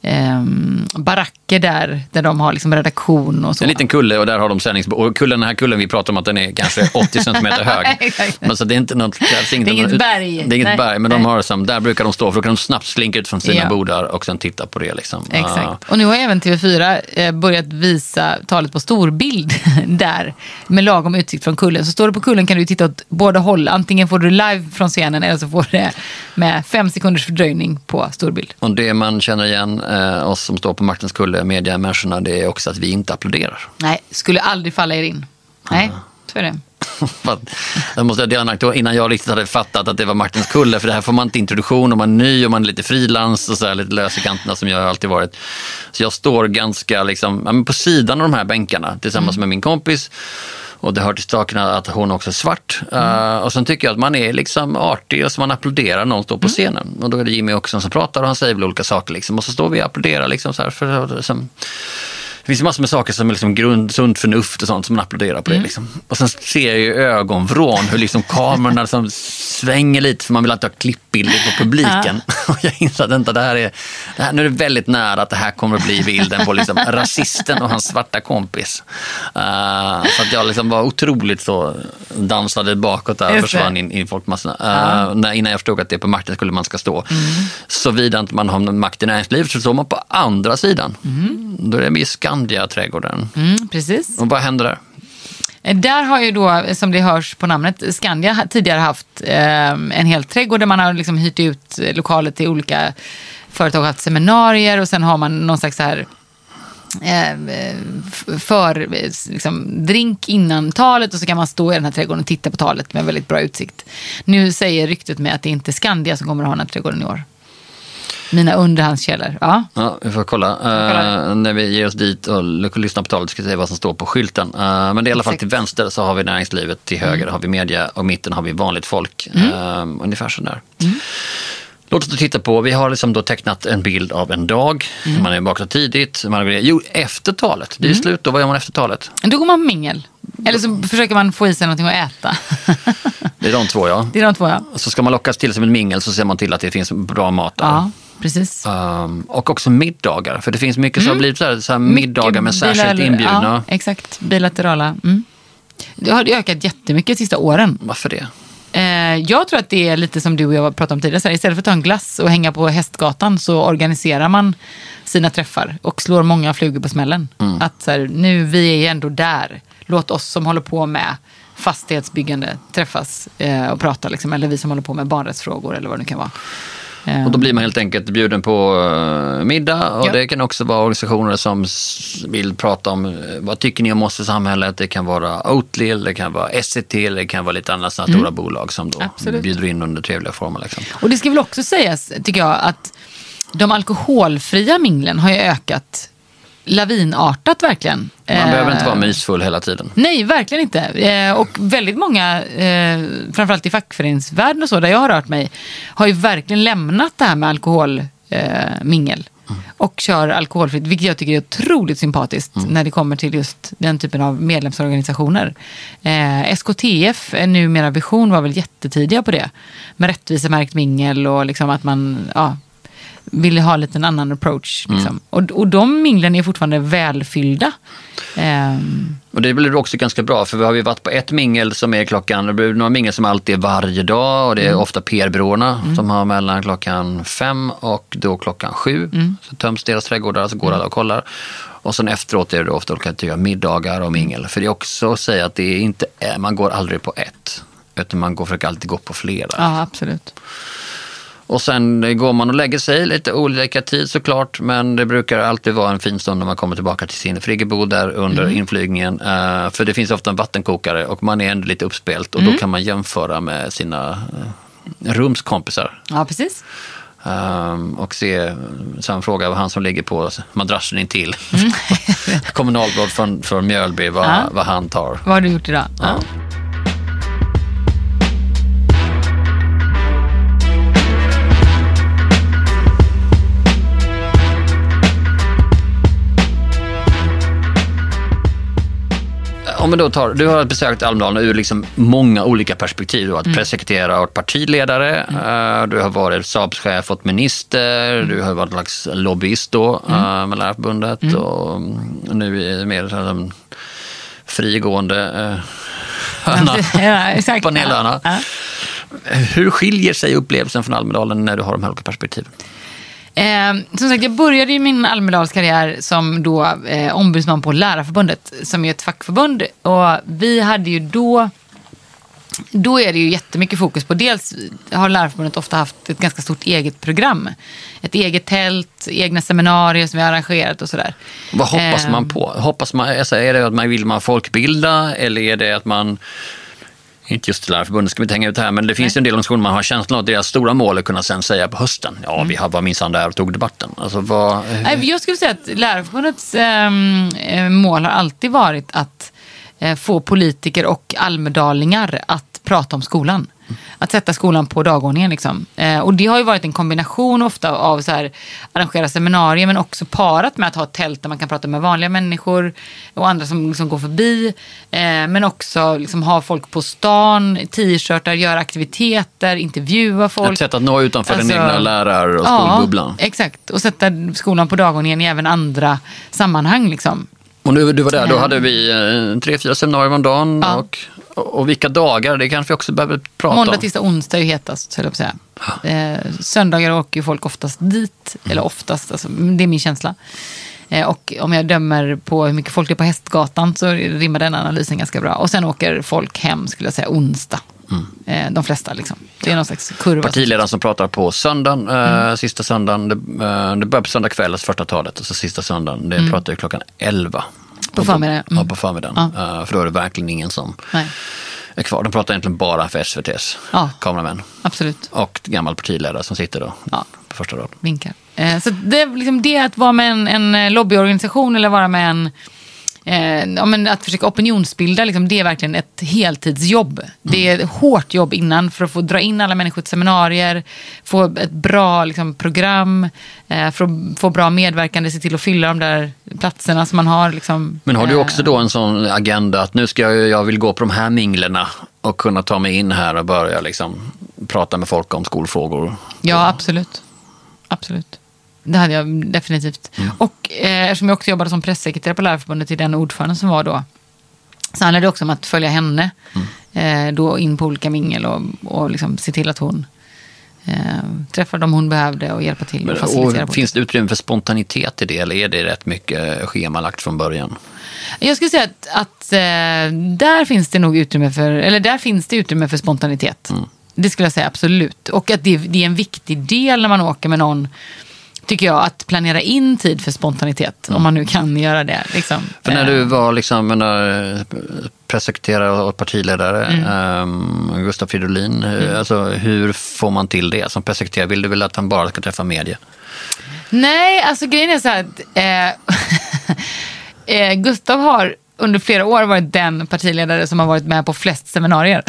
Um, baracker där, där de har liksom redaktion och så. En liten kulle och där har de sändnings... Och kullen, den här kullen vi pratar om att den är kanske åttio centimeter hög. Men så det är inte något... Det är inget något, berg. Det är inget Nej. berg, men de har som, där brukar de stå, för då kan de snabbt slinka ut från sina ja. bordar och sen titta på det liksom. Exakt. Uh. Och nu har även T V fyra eh, börjat visa talet på storbild där, med lagom utsikt från kullen. Så står du på kullen kan du titta åt båda håll. Antingen får du live från scenen eller så får du det med fem sekunders fördröjning på storbild. Och det man känner igen eh, oss som står på Maktens kulle, mediamänniskorna, det är också att vi inte applåderar. Nej, skulle aldrig falla er in. Nej, uh. så är det. Jag måste dela en anekdot innan jag riktigt hade fattat att det var Maktens kulle, för det här får man inte introduktion och man är ny och man är lite frilans och så här, lite lös i kanterna som jag har alltid varit. Så jag står ganska liksom, ja, men på sidan av de här bänkarna tillsammans mm. med min kompis. Och det hör till sakerna att hon också är svart. Mm. Uh, och sen tycker jag att man är liksom artig och så man applåderar någon står på scenen. Mm. Och då är det Jimmy också som pratar och han säger väl olika saker liksom. Och så står vi och applåderar liksom så här. För, som, det finns massor med saker som är liksom grund, sunt förnuft och sånt som man applåderar på det. Mm. Liksom. Och sen ser jag ju ögonvrån hur liksom kamerorna liksom svänger lite för man vill inte ha klippbilder på publiken. Ja. Och jag inser att det här är, det här, nu är det väldigt nära att det här kommer att bli bilden på liksom rasisten och hans svarta kompis. Uh, så att jag liksom var otroligt så dansade bakåt där och försvann in i folkmassorna. Uh, ja. när, innan jag förstod att det på makten skulle man ska stå. Mm. Så vidare att man har makt i näringslivet så står man på andra sidan. Mm. Då är det med Skandia-trädgården. Mm, precis. Och vad händer där? Där har ju då, som det hörs på namnet, Skandia tidigare haft eh, en hel trädgård där man har liksom hyrt ut lokaler till olika företag och haft seminarier och sen har man någon slags så här eh, för liksom, drink innan talet och så kan man stå i den här trädgården och titta på talet med väldigt bra utsikt. Nu säger ryktet med att det inte är Skandia som kommer att ha den här trädgården i år. Mina underhandskällor, ja. Ja, vi får kolla. kolla. Uh, när vi ger oss dit och lyssnar på talet ska vi se vad som står på skylten. Uh, men det är i alla fall Exakt. Till vänster så har vi näringslivet, till höger mm. har vi media och mitten har vi vanligt folk. Mm. Uh, ungefär så där. Mm. Låt oss då titta på, vi har liksom då tecknat en bild av en dag. Mm. Man är bakåt tidigt. Man går, jo, efter talet. Det är mm. slut då. Vad gör man efter talet? Då går man på mingel. Eller så försöker man få i sig någonting att äta. Det är de två, ja. Det är de två, ja. Så ska man lockas till som en mingel så ser man till att det finns bra mat där. Ja, precis. Um, och också middagar. För det finns mycket mm. som har blivit så här, så här middagar med särskilt bilater- inbjudna. Ja, exakt. Bilaterala. Mm. Det har ökat jättemycket de sista åren. Varför det? Jag tror att det är lite som du och jag pratade om tidigare. Istället för att ta en glass och hänga på Hästgatan så organiserar man sina träffar och slår många flugor på smällen. Mm. Att så här, nu vi är ändå där. Låt oss som håller på med fastighetsbyggande träffas eh, och prata. Liksom. Eller vi som håller på med barnrättsfrågor eller vad det nu kan vara. Och då blir man helt enkelt bjuden på middag och ja. Det kan också vara organisationer som vill prata om vad tycker ni om oss i samhället. Det kan vara Oatly, det kan vara S E T, det kan vara lite andra sådana mm. stora bolag som då Absolut. Bjuder in under trevliga former. Liksom. Och det ska väl också sägas, tycker jag, att de alkoholfria minglen har ju ökat lavinartat verkligen. Man eh, behöver inte vara mysfull hela tiden. Nej, verkligen inte. Eh, och väldigt många, eh, framförallt i fackföreningsvärlden och så, där jag har rört mig, har ju verkligen lämnat det här med alkoholmingel. Eh, mm. Och kör alkoholfritt, vilket jag tycker är otroligt sympatiskt mm. när det kommer till just den typen av medlemsorganisationer. Eh, S K T F, numera Vision, var väl jättetidiga på det. Med rättvisemärkt mingel och liksom att man... ja, vill ha lite en annan approach. Liksom. Mm. Och, och de minglen är fortfarande välfyllda. Um. Och det blir också ganska bra, för vi har ju varit på ett mingel som är klockan, det blir några mingel som alltid är varje dag och det är mm. ofta P R-byråerna mm. som har mellan klockan fem och då klockan sju. Mm. Så töms deras trädgårdar, så går alla och kollar. Och sen efteråt är det ofta olika middagar och mingel. För det är också att säga att det är inte, man går aldrig på ett, utan man går, försöker alltid gå på flera. Ja, absolut. Och sen går man och lägger sig lite olika tid såklart, men det brukar alltid vara en fin stund när man kommer tillbaka till sin friggebod där under mm. inflygningen. Uh, för det finns ofta en vattenkokare och man är ändå lite uppspelt och mm. då kan man jämföra med sina uh, rumskompisar. Ja, precis. Um, och se, sen fråga vad han som ligger på madrassen intill. Mm. Kommunalråd från, från Mjölby, vad, ja. vad han tar. Vad har du gjort idag? Ja. Ja. Om vi då tar, du har besökt Almedalen ur liksom många olika perspektiv. Du har varit mm. pressekreterare och partiledare. Mm. Du har varit stabschef och minister. Mm. Du har varit en slags lobbyist då mm. med Lärarförbundet. Mm. Och nu är det mer som frigående äh, ja, panelhörna. Ja. Hur skiljer sig upplevelsen från Almedalen när du har de här olika perspektiven? Eh, som sagt, jag började ju min Almedalskarriär som då eh, ombudsman på Lärarförbundet, som är ett fackförbund, och vi hade ju då då är det ju jättemycket fokus på, dels har Lärarförbundet ofta haft ett ganska stort eget program, ett eget tält, egna seminarier som vi har arrangerat och sådär. Vad hoppas eh, man på? Hoppas man, alltså, är det att man vill man folkbilda, eller är det att man, inte just Lärarförbundet ska vi hänga ut här, men det finns Nej. en del organisationer man har känslan av att deras stora mål är att kunna sen säga på hösten, ja mm. vi var minsann där och tog debatten. Alltså, vad... Jag skulle säga att Lärarförbundets eh, mål har alltid varit att eh, få politiker och almedalingar att prata om skolan. Mm. Att sätta skolan på dagordningen liksom. Eh, och det har ju varit en kombination ofta av så här, arrangera seminarier, men också parat med att ha ett tält där man kan prata med vanliga människor och andra som liksom går förbi. Eh, men också liksom ha folk på stan, t-shirtar, göra aktiviteter, intervjua folk. Ett sätt att nå utanför alltså, den egna lärar- och skolbubblan. Ja, exakt. Och sätta skolan på dagordningen i även andra sammanhang liksom. Och nu du var där, då hade vi eh, tre, fyra seminarier om dagen. Ja. Och, och vilka dagar, det kanske vi också behöver prata Måndag, om. Måndag, tisdag, onsdag är ju hetast, så jag säga. Ja. Eh, söndagar åker ju folk oftast dit, mm. eller oftast, alltså, det är min känsla. Eh, och om jag dömer på hur mycket folk är på Hästgatan så rimmar den analysen ganska bra. Och sen åker folk hem, skulle jag säga, onsdag. Mm. Eh, de flesta liksom. Det är någon slags kurva. Partiledaren som pratar på söndagen, mm. eh, sista söndagen, det, eh, det börjar på söndag kväll, alltså första talet, och så sista söndagen, det mm. pratar ju klockan elva. På förmiddagen? Mm. Ja, på förmiddagen. Ja. Uh, för då är det verkligen ingen som Nej. är kvar. De pratar egentligen bara för S V T:s ja. kameramän. Absolut. Och gammal partiledare som sitter då ja. på första raden. Vinkar. Eh, så det, liksom det att vara med en, en lobbyorganisation eller vara med en Eh, ja, men att försöka opinionsbilda, liksom, det är verkligen ett heltidsjobb. Mm. Det är ett hårt jobb innan för att få dra in alla människor till seminarier, få ett bra liksom, program, eh, för att få bra medverkande, se till att fylla de där platserna som man har. Liksom, men har du också då en sån agenda att nu ska jag, jag vill gå på de här minglerna och kunna ta mig in här och börja liksom, prata med folk om skolfrågor? Ja, absolut. Absolut. Det hade jag definitivt. Mm. Och eh, eftersom jag också jobbade som pressekreterare på Lärarförbundet till den ordföranden som var då, så handlade det också om att följa henne mm. eh, då in på olika mingel och, och liksom se till att hon eh, träffade dem hon behövde och hjälpa till. Men, och och finns det utrymme för spontanitet i det, eller är det rätt mycket schemalagt från början? Jag skulle säga att, att eh, där finns det nog utrymme för, eller där finns det utrymme för spontanitet. Mm. Det skulle jag säga absolut. Och att det, det är en viktig del när man åker med någon, tycker jag, att planera in tid för spontanitet, mm. om man nu kan göra det. Liksom. För när du var liksom, menar, pressekreterare och partiledare, mm. um, Gustav Fridolin, mm. alltså, hur får man till det? Som pressekreterare, vill du väl att han bara ska träffa media? Nej, alltså grejen är så här att eh, eh, Gustav har under flera år varit den partiledare som har varit med på flest seminarier.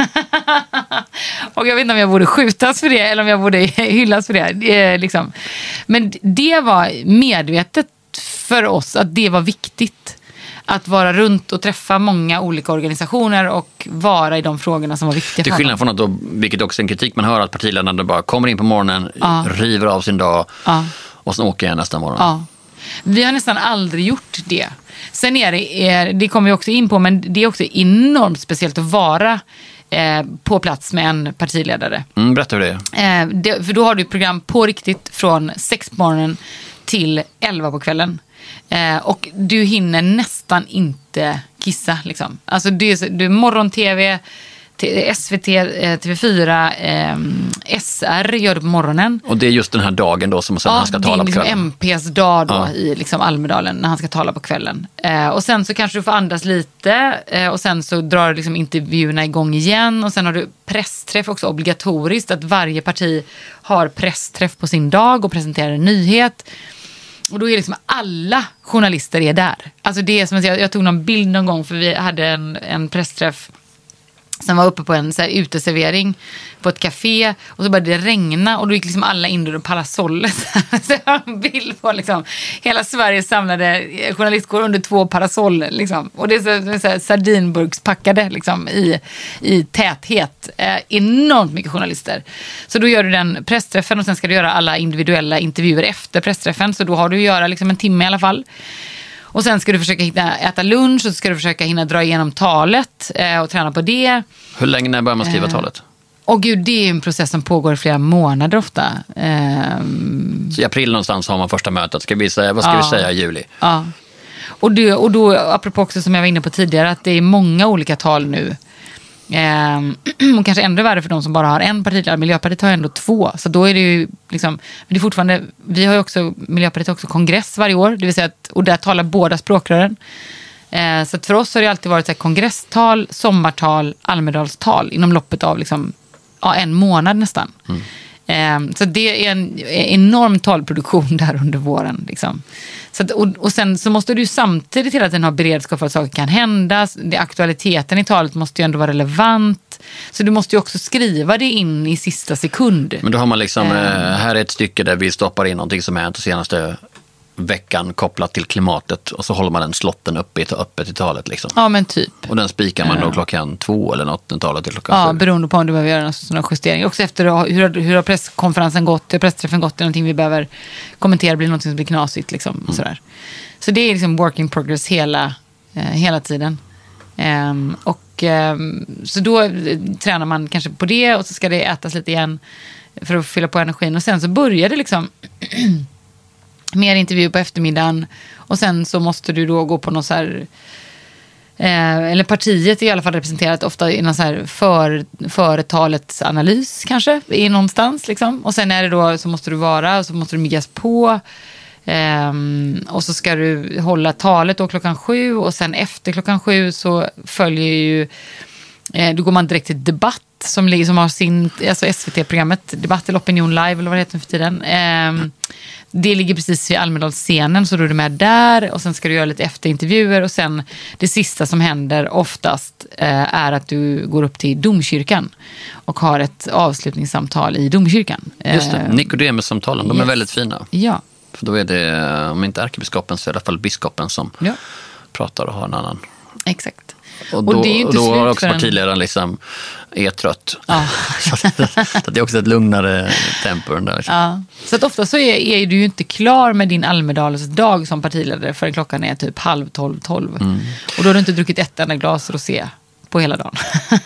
Och jag vet inte om jag borde skjutas för det eller om jag borde hyllas för det. det liksom. Men det var medvetet för oss att det var viktigt. Att vara runt och träffa många olika organisationer och vara i de frågorna som var viktiga. Till skillnad från att då, vilket också är en kritik man hör, att partiledarna bara kommer in på morgonen, ja. river av sin dag ja. och sen åker jag nästa morgon. Ja. Vi har nästan aldrig gjort det. Sen är det, är, det kommer vi också in på, men det är också enormt speciellt att vara eh, på plats med en partiledare. Mm, berätta hur det är. Eh, det, för då har du program på riktigt från sex på morgonen till elva på kvällen. Eh, och du hinner nästan inte kissa. Liksom. Alltså det är, det är morgon-tv S V T, T V fyra, eh, S R gör det på morgonen. Och det är just den här dagen då som sen ja, han ska tala på liksom kvällen. M P:s dag då ja. i liksom Almedalen när han ska tala på kvällen. Eh, och sen så kanske du får andas lite eh, och sen så drar liksom intervjuerna igång igen och sen har du pressträff också obligatoriskt att varje parti har pressträff på sin dag och presenterar en nyhet. Och då är liksom alla journalister är där. Alltså det är som att jag, jag tog någon bild någon gång för vi hade en, en pressträff som var uppe på en så här uteservering på ett café och så började det regna och då gick liksom alla in under parasollet. Så jag har en bild på liksom hela Sveriges samlade journalistkår under två parasoll liksom. Och det är så, så här sardinburkspackade liksom i, i täthet. Eh, enormt mycket journalister. Så då gör du den pressträffen och sen ska du göra alla individuella intervjuer efter pressträffen. Så då har du att göra liksom en timme i alla fall. Och sen ska du försöka hinna äta lunch och så ska du försöka hinna dra igenom talet eh, och träna på det. Hur länge börjar man skriva eh, talet? Och gud, det är en process som pågår i flera månader ofta. Eh, så i april någonstans har man första mötet. Ska vi säga, vad ska ja, vi säga i juli? Ja. Och, det, och då, apropå också som jag var inne på tidigare, att det är många olika tal nu. Eh, och kanske ändå värre för de som bara har en partiledare. Miljöpartiet har ändå två. Så då är det ju liksom, det är fortfarande, vi har ju också, Miljöpartiet har också kongress varje år. Det vill säga att, och där talar båda språkrören. Eh, så att för oss har det alltid varit så här, kongresstal, sommartal, Almedalstal inom loppet av liksom, ja, en månad nästan. Mm. Eh, så det är en enorm talproduktion där under våren. Liksom. Så att, och, och sen så måste du ju samtidigt hela tiden ha beredskap för att saker kan hända. Det, aktualiteten i talet måste ju ändå vara relevant. Så du måste ju också skriva det in i sista sekund. Men då har man liksom, eh, här är ett stycke där vi stoppar in någonting som hänt de senaste veckan kopplat till klimatet och så håller man den slotten uppe i, öppet i talet liksom. Ja, men typ. Och den spikar man då klockan två eller något, den talet till klockan ja, sju. Beroende på om du behöver göra någon sån justering. Också efter hur, har, hur har presskonferensen gått, hur har pressträffen gått, är någonting vi behöver kommentera, blir någonting som blir knasigt liksom. Mm. Sådär. Så det är liksom work in progress hela, eh, hela tiden. Um, och um, så då eh, tränar man kanske på det och så ska det ätas lite igen för att fylla på energin. Och sen så börjar det liksom mer intervju på eftermiddagen och sen så måste du då gå på någon så här eh, eller partiet är i alla fall representerat ofta i någon så här för, företalets analys kanske i någonstans liksom. Och sen är det då så måste du vara och så måste du miggas på eh, och så ska du hålla talet då klockan sju och sen efter klockan sju så följer ju eh, då går man direkt till debatt som ligger som har sin, alltså S V T-programmet Debatt eller Opinion Live eller vad det heter för tiden. Eh, det ligger precis vid Almedalsscenen så då är du med där och sen ska du göra lite efterintervjuer och sen det sista som händer oftast eh, är att du går upp till domkyrkan och har ett avslutningssamtal i domkyrkan. Just det, Nikodemus-samtalen, de yes. är väldigt fina. Ja. För då är det, om inte ärkebiskopen så i alla fall biskopen som ja. pratar och har en annan. Exakt. Och då, och det är och då har också partiledaren liksom är trött. Ja. så, så det är också ett lugnare tempo. Där liksom. Ja. Så att ofta så är, är du ju inte klar med din Almedalens dag som partiledare förrän klockan är typ halv tolv, tolv. Mm. Och då har du inte druckit ett enda glas rosé på hela dagen.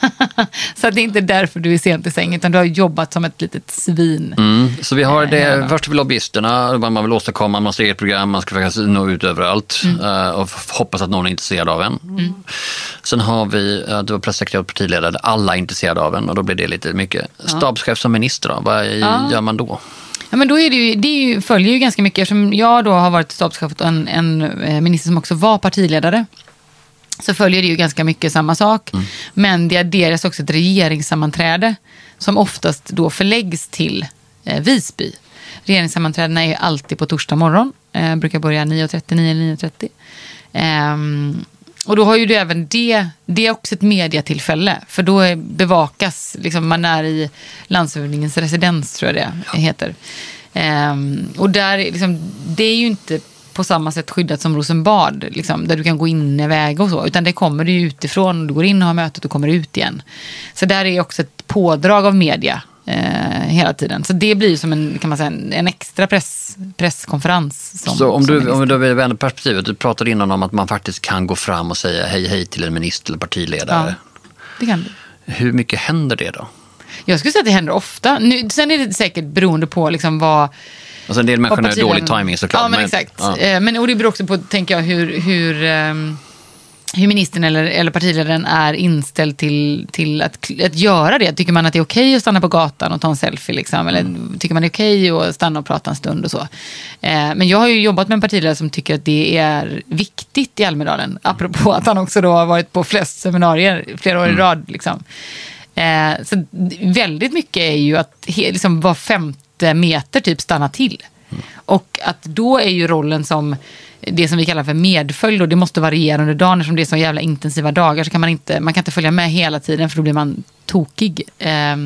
Så att det är inte därför du är sent i säng utan du har jobbat som ett litet svin. Mm. Så vi har det, först vill lobbyisterna, man vill åstadkomma, man ser ett program, man ska försöka nå ut överallt mm. och hoppas att någon är intresserad av en. Mm. Sen har vi, det var presssekreterare och partiledare, alla är intresserade av en och då blir det lite mycket. Ja. Stabschef som minister då, vad ja. gör man då? Ja, men då är det ju, det är ju, följer ju ganska mycket eftersom jag då har varit stabschef och en, en minister som också var partiledare. Så följer det ju ganska mycket samma sak. Mm. Men det adderas också ett regeringssammanträde som oftast då förläggs till eh, Visby. Regeringssammanträdena är alltid på torsdag morgon. Eh, brukar börja nio trettio, nio trettio. Ehm, och då har ju det även det, det är också ett mediatillfälle. För då är, bevakas, liksom man är i landshövdingens residens tror jag det ja. heter. Ehm, och där liksom, det är ju inte på samma sätt skyddat som Rosenbad, liksom, där du kan gå in i väg och så. Utan det kommer du utifrån, du går in och har mötet och kommer ut igen. Så där är också ett pådrag av media eh, hela tiden. Så det blir som en, kan man säga, en extra press, presskonferens. Som, så om som du, om du vänder perspektivet, du pratade innan om att man faktiskt kan gå fram och säga hej hej till en minister eller partiledare. Ja, det kan du. Hur mycket händer det då? Jag skulle säga att det händer ofta. Nu, sen är det säkert beroende på liksom vad alltså en del människor har dålig timing såklart. Ja, men, men exakt. Ja. Men, och det beror också på, tänker jag, hur, hur, um, hur ministern eller, eller partiledaren är inställd till, till att, att göra det. Tycker man att det är okej att stanna på gatan och ta en selfie liksom? Eller mm. tycker man det är okej att stanna och prata en stund och så? Eh, men jag har ju jobbat med en partiledare som tycker att det är viktigt i Almedalen. Apropå att han också då har varit på flest seminarier flera år i rad. Liksom. Eh, så väldigt mycket är ju att he, liksom, var femte meter typ stanna till. Mm. Och att då är ju rollen som det som vi kallar för medföljd, och det måste variera under dagen eftersom det är så jävla intensiva dagar, så kan man inte, man kan inte följa med hela tiden för då blir man tokig. Eh,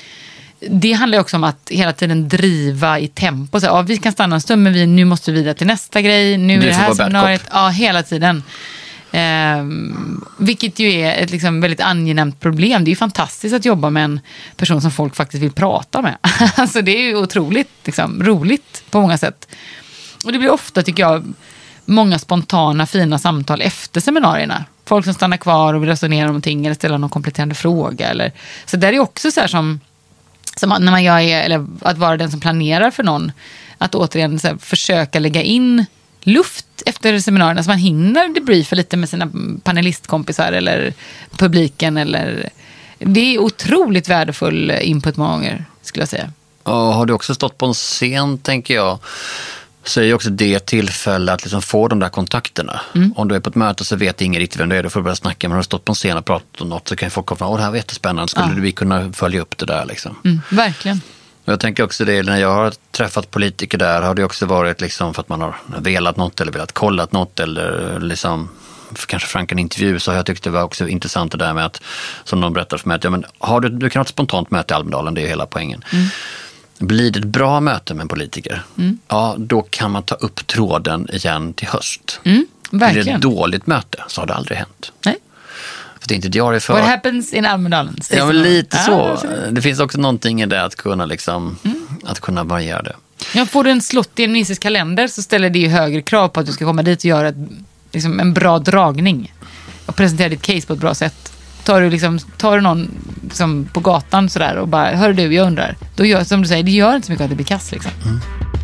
det handlar också om att hela tiden driva i tempo. Så, ja, vi kan stanna en stund men vi, nu måste vi vidare till nästa grej. Nu är det här seminariet. Ja, hela tiden. Eh, vilket ju är ett liksom väldigt angenämt problem. Det är ju fantastiskt att jobba med en person som folk faktiskt vill prata med. Alltså det är ju otroligt liksom, roligt på många sätt. Och det blir ofta, tycker jag, många spontana fina samtal efter seminarierna. Folk som stannar kvar och vill resonera om någonting eller ställa någon kompletterande fråga. Eller, så där är också så här som, som när man gör, eller att vara den som planerar för någon, att återigen så här, försöka lägga in luft efter seminarierna så man hinner debriefa lite med sina panelistkompisar eller publiken. Eller, det är otroligt värdefull input många gånger, skulle jag säga. Och har du också stått på en scen, tänker jag, så är ju också det tillfälle att liksom få de där kontakterna. Mm. Om du är på ett möte så vet ingen riktigt vem du är, då får du börja snacka. Men har du stått på en scen och pratat om något så kan ju folk komma fram, åh det här var jättespännande, skulle ja. vi kunna följa upp det där liksom. Mm, verkligen. Och jag tänker också det, när jag har träffat politiker där har det också varit liksom för att man har velat något eller velat kolla något eller liksom kanske franka en intervju, så har jag tyckt det var också intressant det där med att, som någon berättar för mig, att ja, men har du, du kan ha ett spontant möte i Almedalen, det är ju hela poängen. Mm. Blir det ett bra möte med en politiker, mm. ja, då kan man ta upp tråden igen till höst. Mm, verkligen. Blir det ett dåligt möte så har det aldrig hänt. Nej. För det är inte diarie för... What happens in Almedalen? Ja, men lite så. Ah, det finns också någonting i det att kunna liksom, mm. att kunna variera det. Ja, får du en slott i en ministers kalender så ställer det ju högre krav på att du ska komma dit och göra ett, liksom en bra dragning och presentera ditt case på ett bra sätt. Tar du, liksom, tar du någon liksom, på gatan sådär och bara, hör du, jag undrar. Då gör, som du säger, det gör inte så mycket att det blir kass liksom. Mm.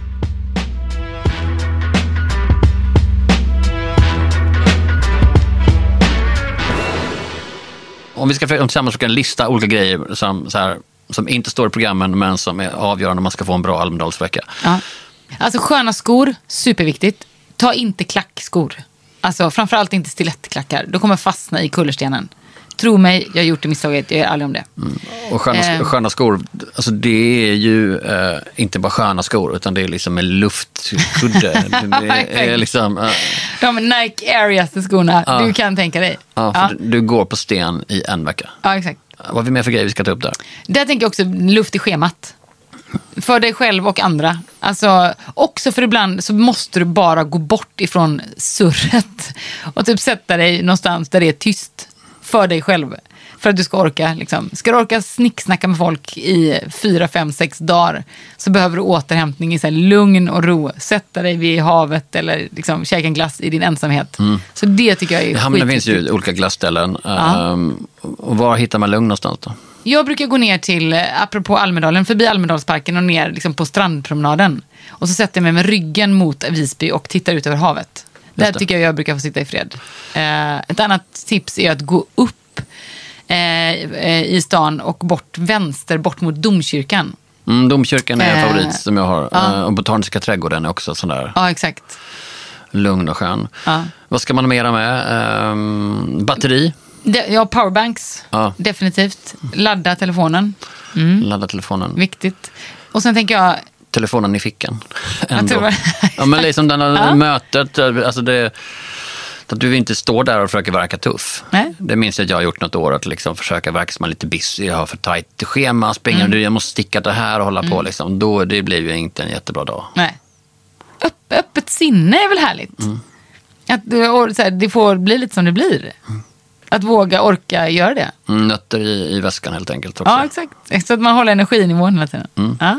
Om vi ska tillsammans försöka lista olika grejer som, så här, som inte står i programmen men som är avgörande om man ska få en bra Almedalsvecka. Ja. Alltså sköna skor, superviktigt. Ta inte klackskor. Alltså framförallt inte stilettklackar. Då kommer fastna i kullerstenen. Tro mig, jag har gjort det misstaget, jag gör aldrig om det. Mm. Och sköna, eh. sköna skor, alltså det är ju eh, inte bara sköna skor utan det är liksom en luftkudde. Det är liksom, eh. De Nike Airiaste skorna, ja. Du kan tänka dig. Ja, för ja. Du, du går på sten i en vecka. Ja, exakt. Vad är vi mer för grejer vi ska ta upp där? Där tänker jag också luft i schemat. För dig själv och andra. Alltså, också för ibland så måste du bara gå bort ifrån surret och typ sätta dig någonstans där det är tyst. För dig själv. För att du ska orka liksom. Ska du orka snicksnacka med folk i fyra, fem, sex dagar så behöver du återhämtning i så här lugn och ro. Sätta dig vid havet eller liksom käka en glass i din ensamhet. Mm. Så det tycker jag är skitviktigt. Det finns ju olika glassställen. Ja. Um, och var hittar man lugn någonstans då? Jag brukar gå ner till, apropå Almedalen, förbi Almedalsparken och ner liksom på strandpromenaden. Och så sätter jag mig med ryggen mot Visby och tittar ut över havet. Där tycker jag jag brukar få sitta i fred. Eh, ett annat tips är att gå upp eh, i stan och bort vänster, bort mot Domkyrkan. Mm, Domkyrkan är en eh, favorit som jag har. Ja. Och Botaniska trädgården är också sån där. Ja, exakt. Lugn och skön. Ja. Vad ska man mera med? Eh, batteri? De, ja, powerbanks. Ja. Definitivt. Ladda telefonen. Mm. Ladda telefonen. Viktigt. Och sen tänker jag... Telefonen i fickan. Ändå. Ja, men liksom den här ja. mötet, alltså det, att du inte står där och försöker verka tuff. Nej. Det minns jag att jag har gjort något år, att liksom försöka verka som man lite busy, jag har för tajt schema, springa, mm. jag måste sticka det här och hålla mm. på liksom. Då, det blir ju inte en jättebra dag. Nej. Öpp, öppet sinne är väl härligt. Mm. Att det, så här, det får bli lite som det blir. Mm. Att våga, orka göra det. Mm, nötter i, i väskan helt enkelt också. Ja, exakt. Så att man håller energinivån hela tiden. Mm. Ja.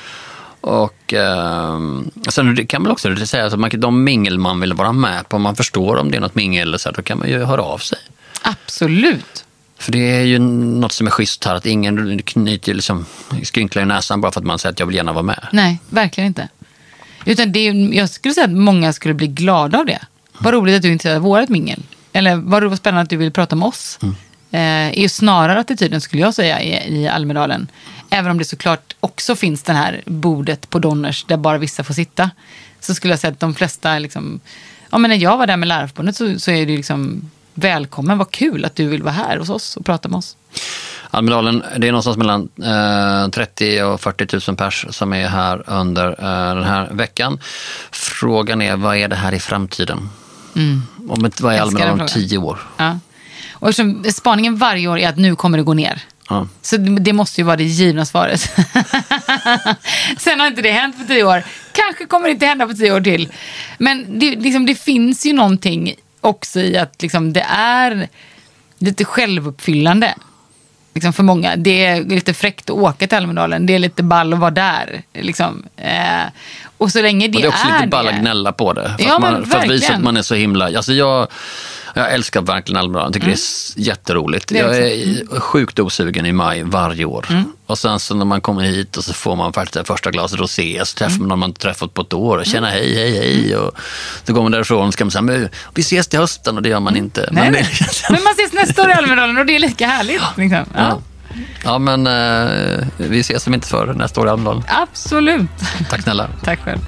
Och eh, sen kan man också säga att man, de mingel man vill vara med på, om man förstår om det är något mingel så här, då kan man ju höra av sig. Absolut. För det är ju något som är schysst här, att ingen knyter liksom skrynklar i näsan bara för att man säger att jag vill gärna vara med. Nej, verkligen inte. Utan det är, jag skulle säga att många skulle bli glada av det. Vad roligt att du inte är vårat mingel. eller vad det var spännande att du vill prata om oss, mm. eh, är ju snarare attityden, skulle jag säga, i, i Almedalen. Även om det såklart också finns den här bordet på Donners där bara vissa får sitta, så skulle jag säga att de flesta liksom, ja, men när jag var där med Lärarförbundet så, så är det liksom välkommen, vad kul att du vill vara här hos oss och prata med oss. Almedalen, det är någonstans mellan eh, trettio och fyrtio tusen pers som är här under eh, den här veckan. Frågan är, vad är det här i framtiden? Mm. Om vad är Almedalen om tio år? Ja. Och eftersom spaningen varje år är att nu kommer det gå ner. Ja. Så det måste ju vara det givna svaret. Sen har inte det hänt på tio år. Kanske kommer det inte hända på tio år till. Men det, liksom, det finns ju någonting också i att liksom, det är lite självuppfyllande. Liksom för många. Det är lite fräckt att åka till Almedalen. Det är lite ball att vara där. Liksom. Eh, och så länge det är det. Och det är också är lite ball att det. gnälla på det. För, ja, att, man, för att visa att man är så himla... Alltså jag, jag älskar verkligen Almedalen. Jag tycker mm. det är jätteroligt. Det är jag är mm. sjukt osugen i maj varje år. Mm. Och sen så när man kommer hit och så får man faktiskt det första glaset rosé, så träffar man någon man inte träffat på ett år och känner hej, hej, hej. Och så går man därifrån och ska man säga, vi ses till hösten, och det gör man inte. Nej, men, nej. Men man ses nästa år i Almedalen och det är lika härligt. Liksom. Ja. Ja. Ja, men eh, vi ses som inte för nästa år i Almedalen. Absolut. Tack snälla. Tack själv.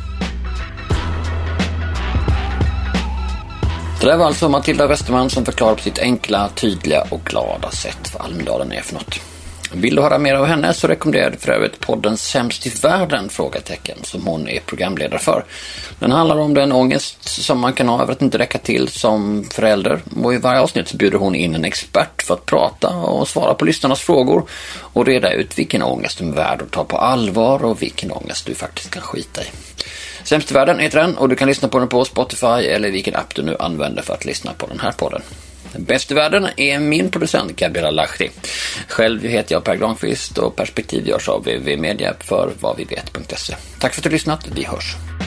Det där var alltså Matilda Westerman som förklarar på sitt enkla, tydliga och glada sätt vad Almedalen är för något. Vill du höra mer av henne så rekommenderar jag för övrigt podden Sämst i världen, frågetecken, som hon är programledare för. Den handlar om den ångest som man kan ha över att inte räcka till som förälder. Och i varje avsnitt så bjuder hon in en expert för att prata och svara på lyssnarnas frågor och reda ut vilken ångest du är värd att ta på allvar och vilken ångest du faktiskt kan skita i. Sämst i världen heter den, och du kan lyssna på den på Spotify eller vilken app du nu använder för att lyssna på den här podden. Bäst i världen är min producent Gabriella Lahti. Själv heter jag Per Granqvist och Perspektiv görs av W W W Media för vad vi vet punkt se. Tack för att du har lyssnat, vi hörs.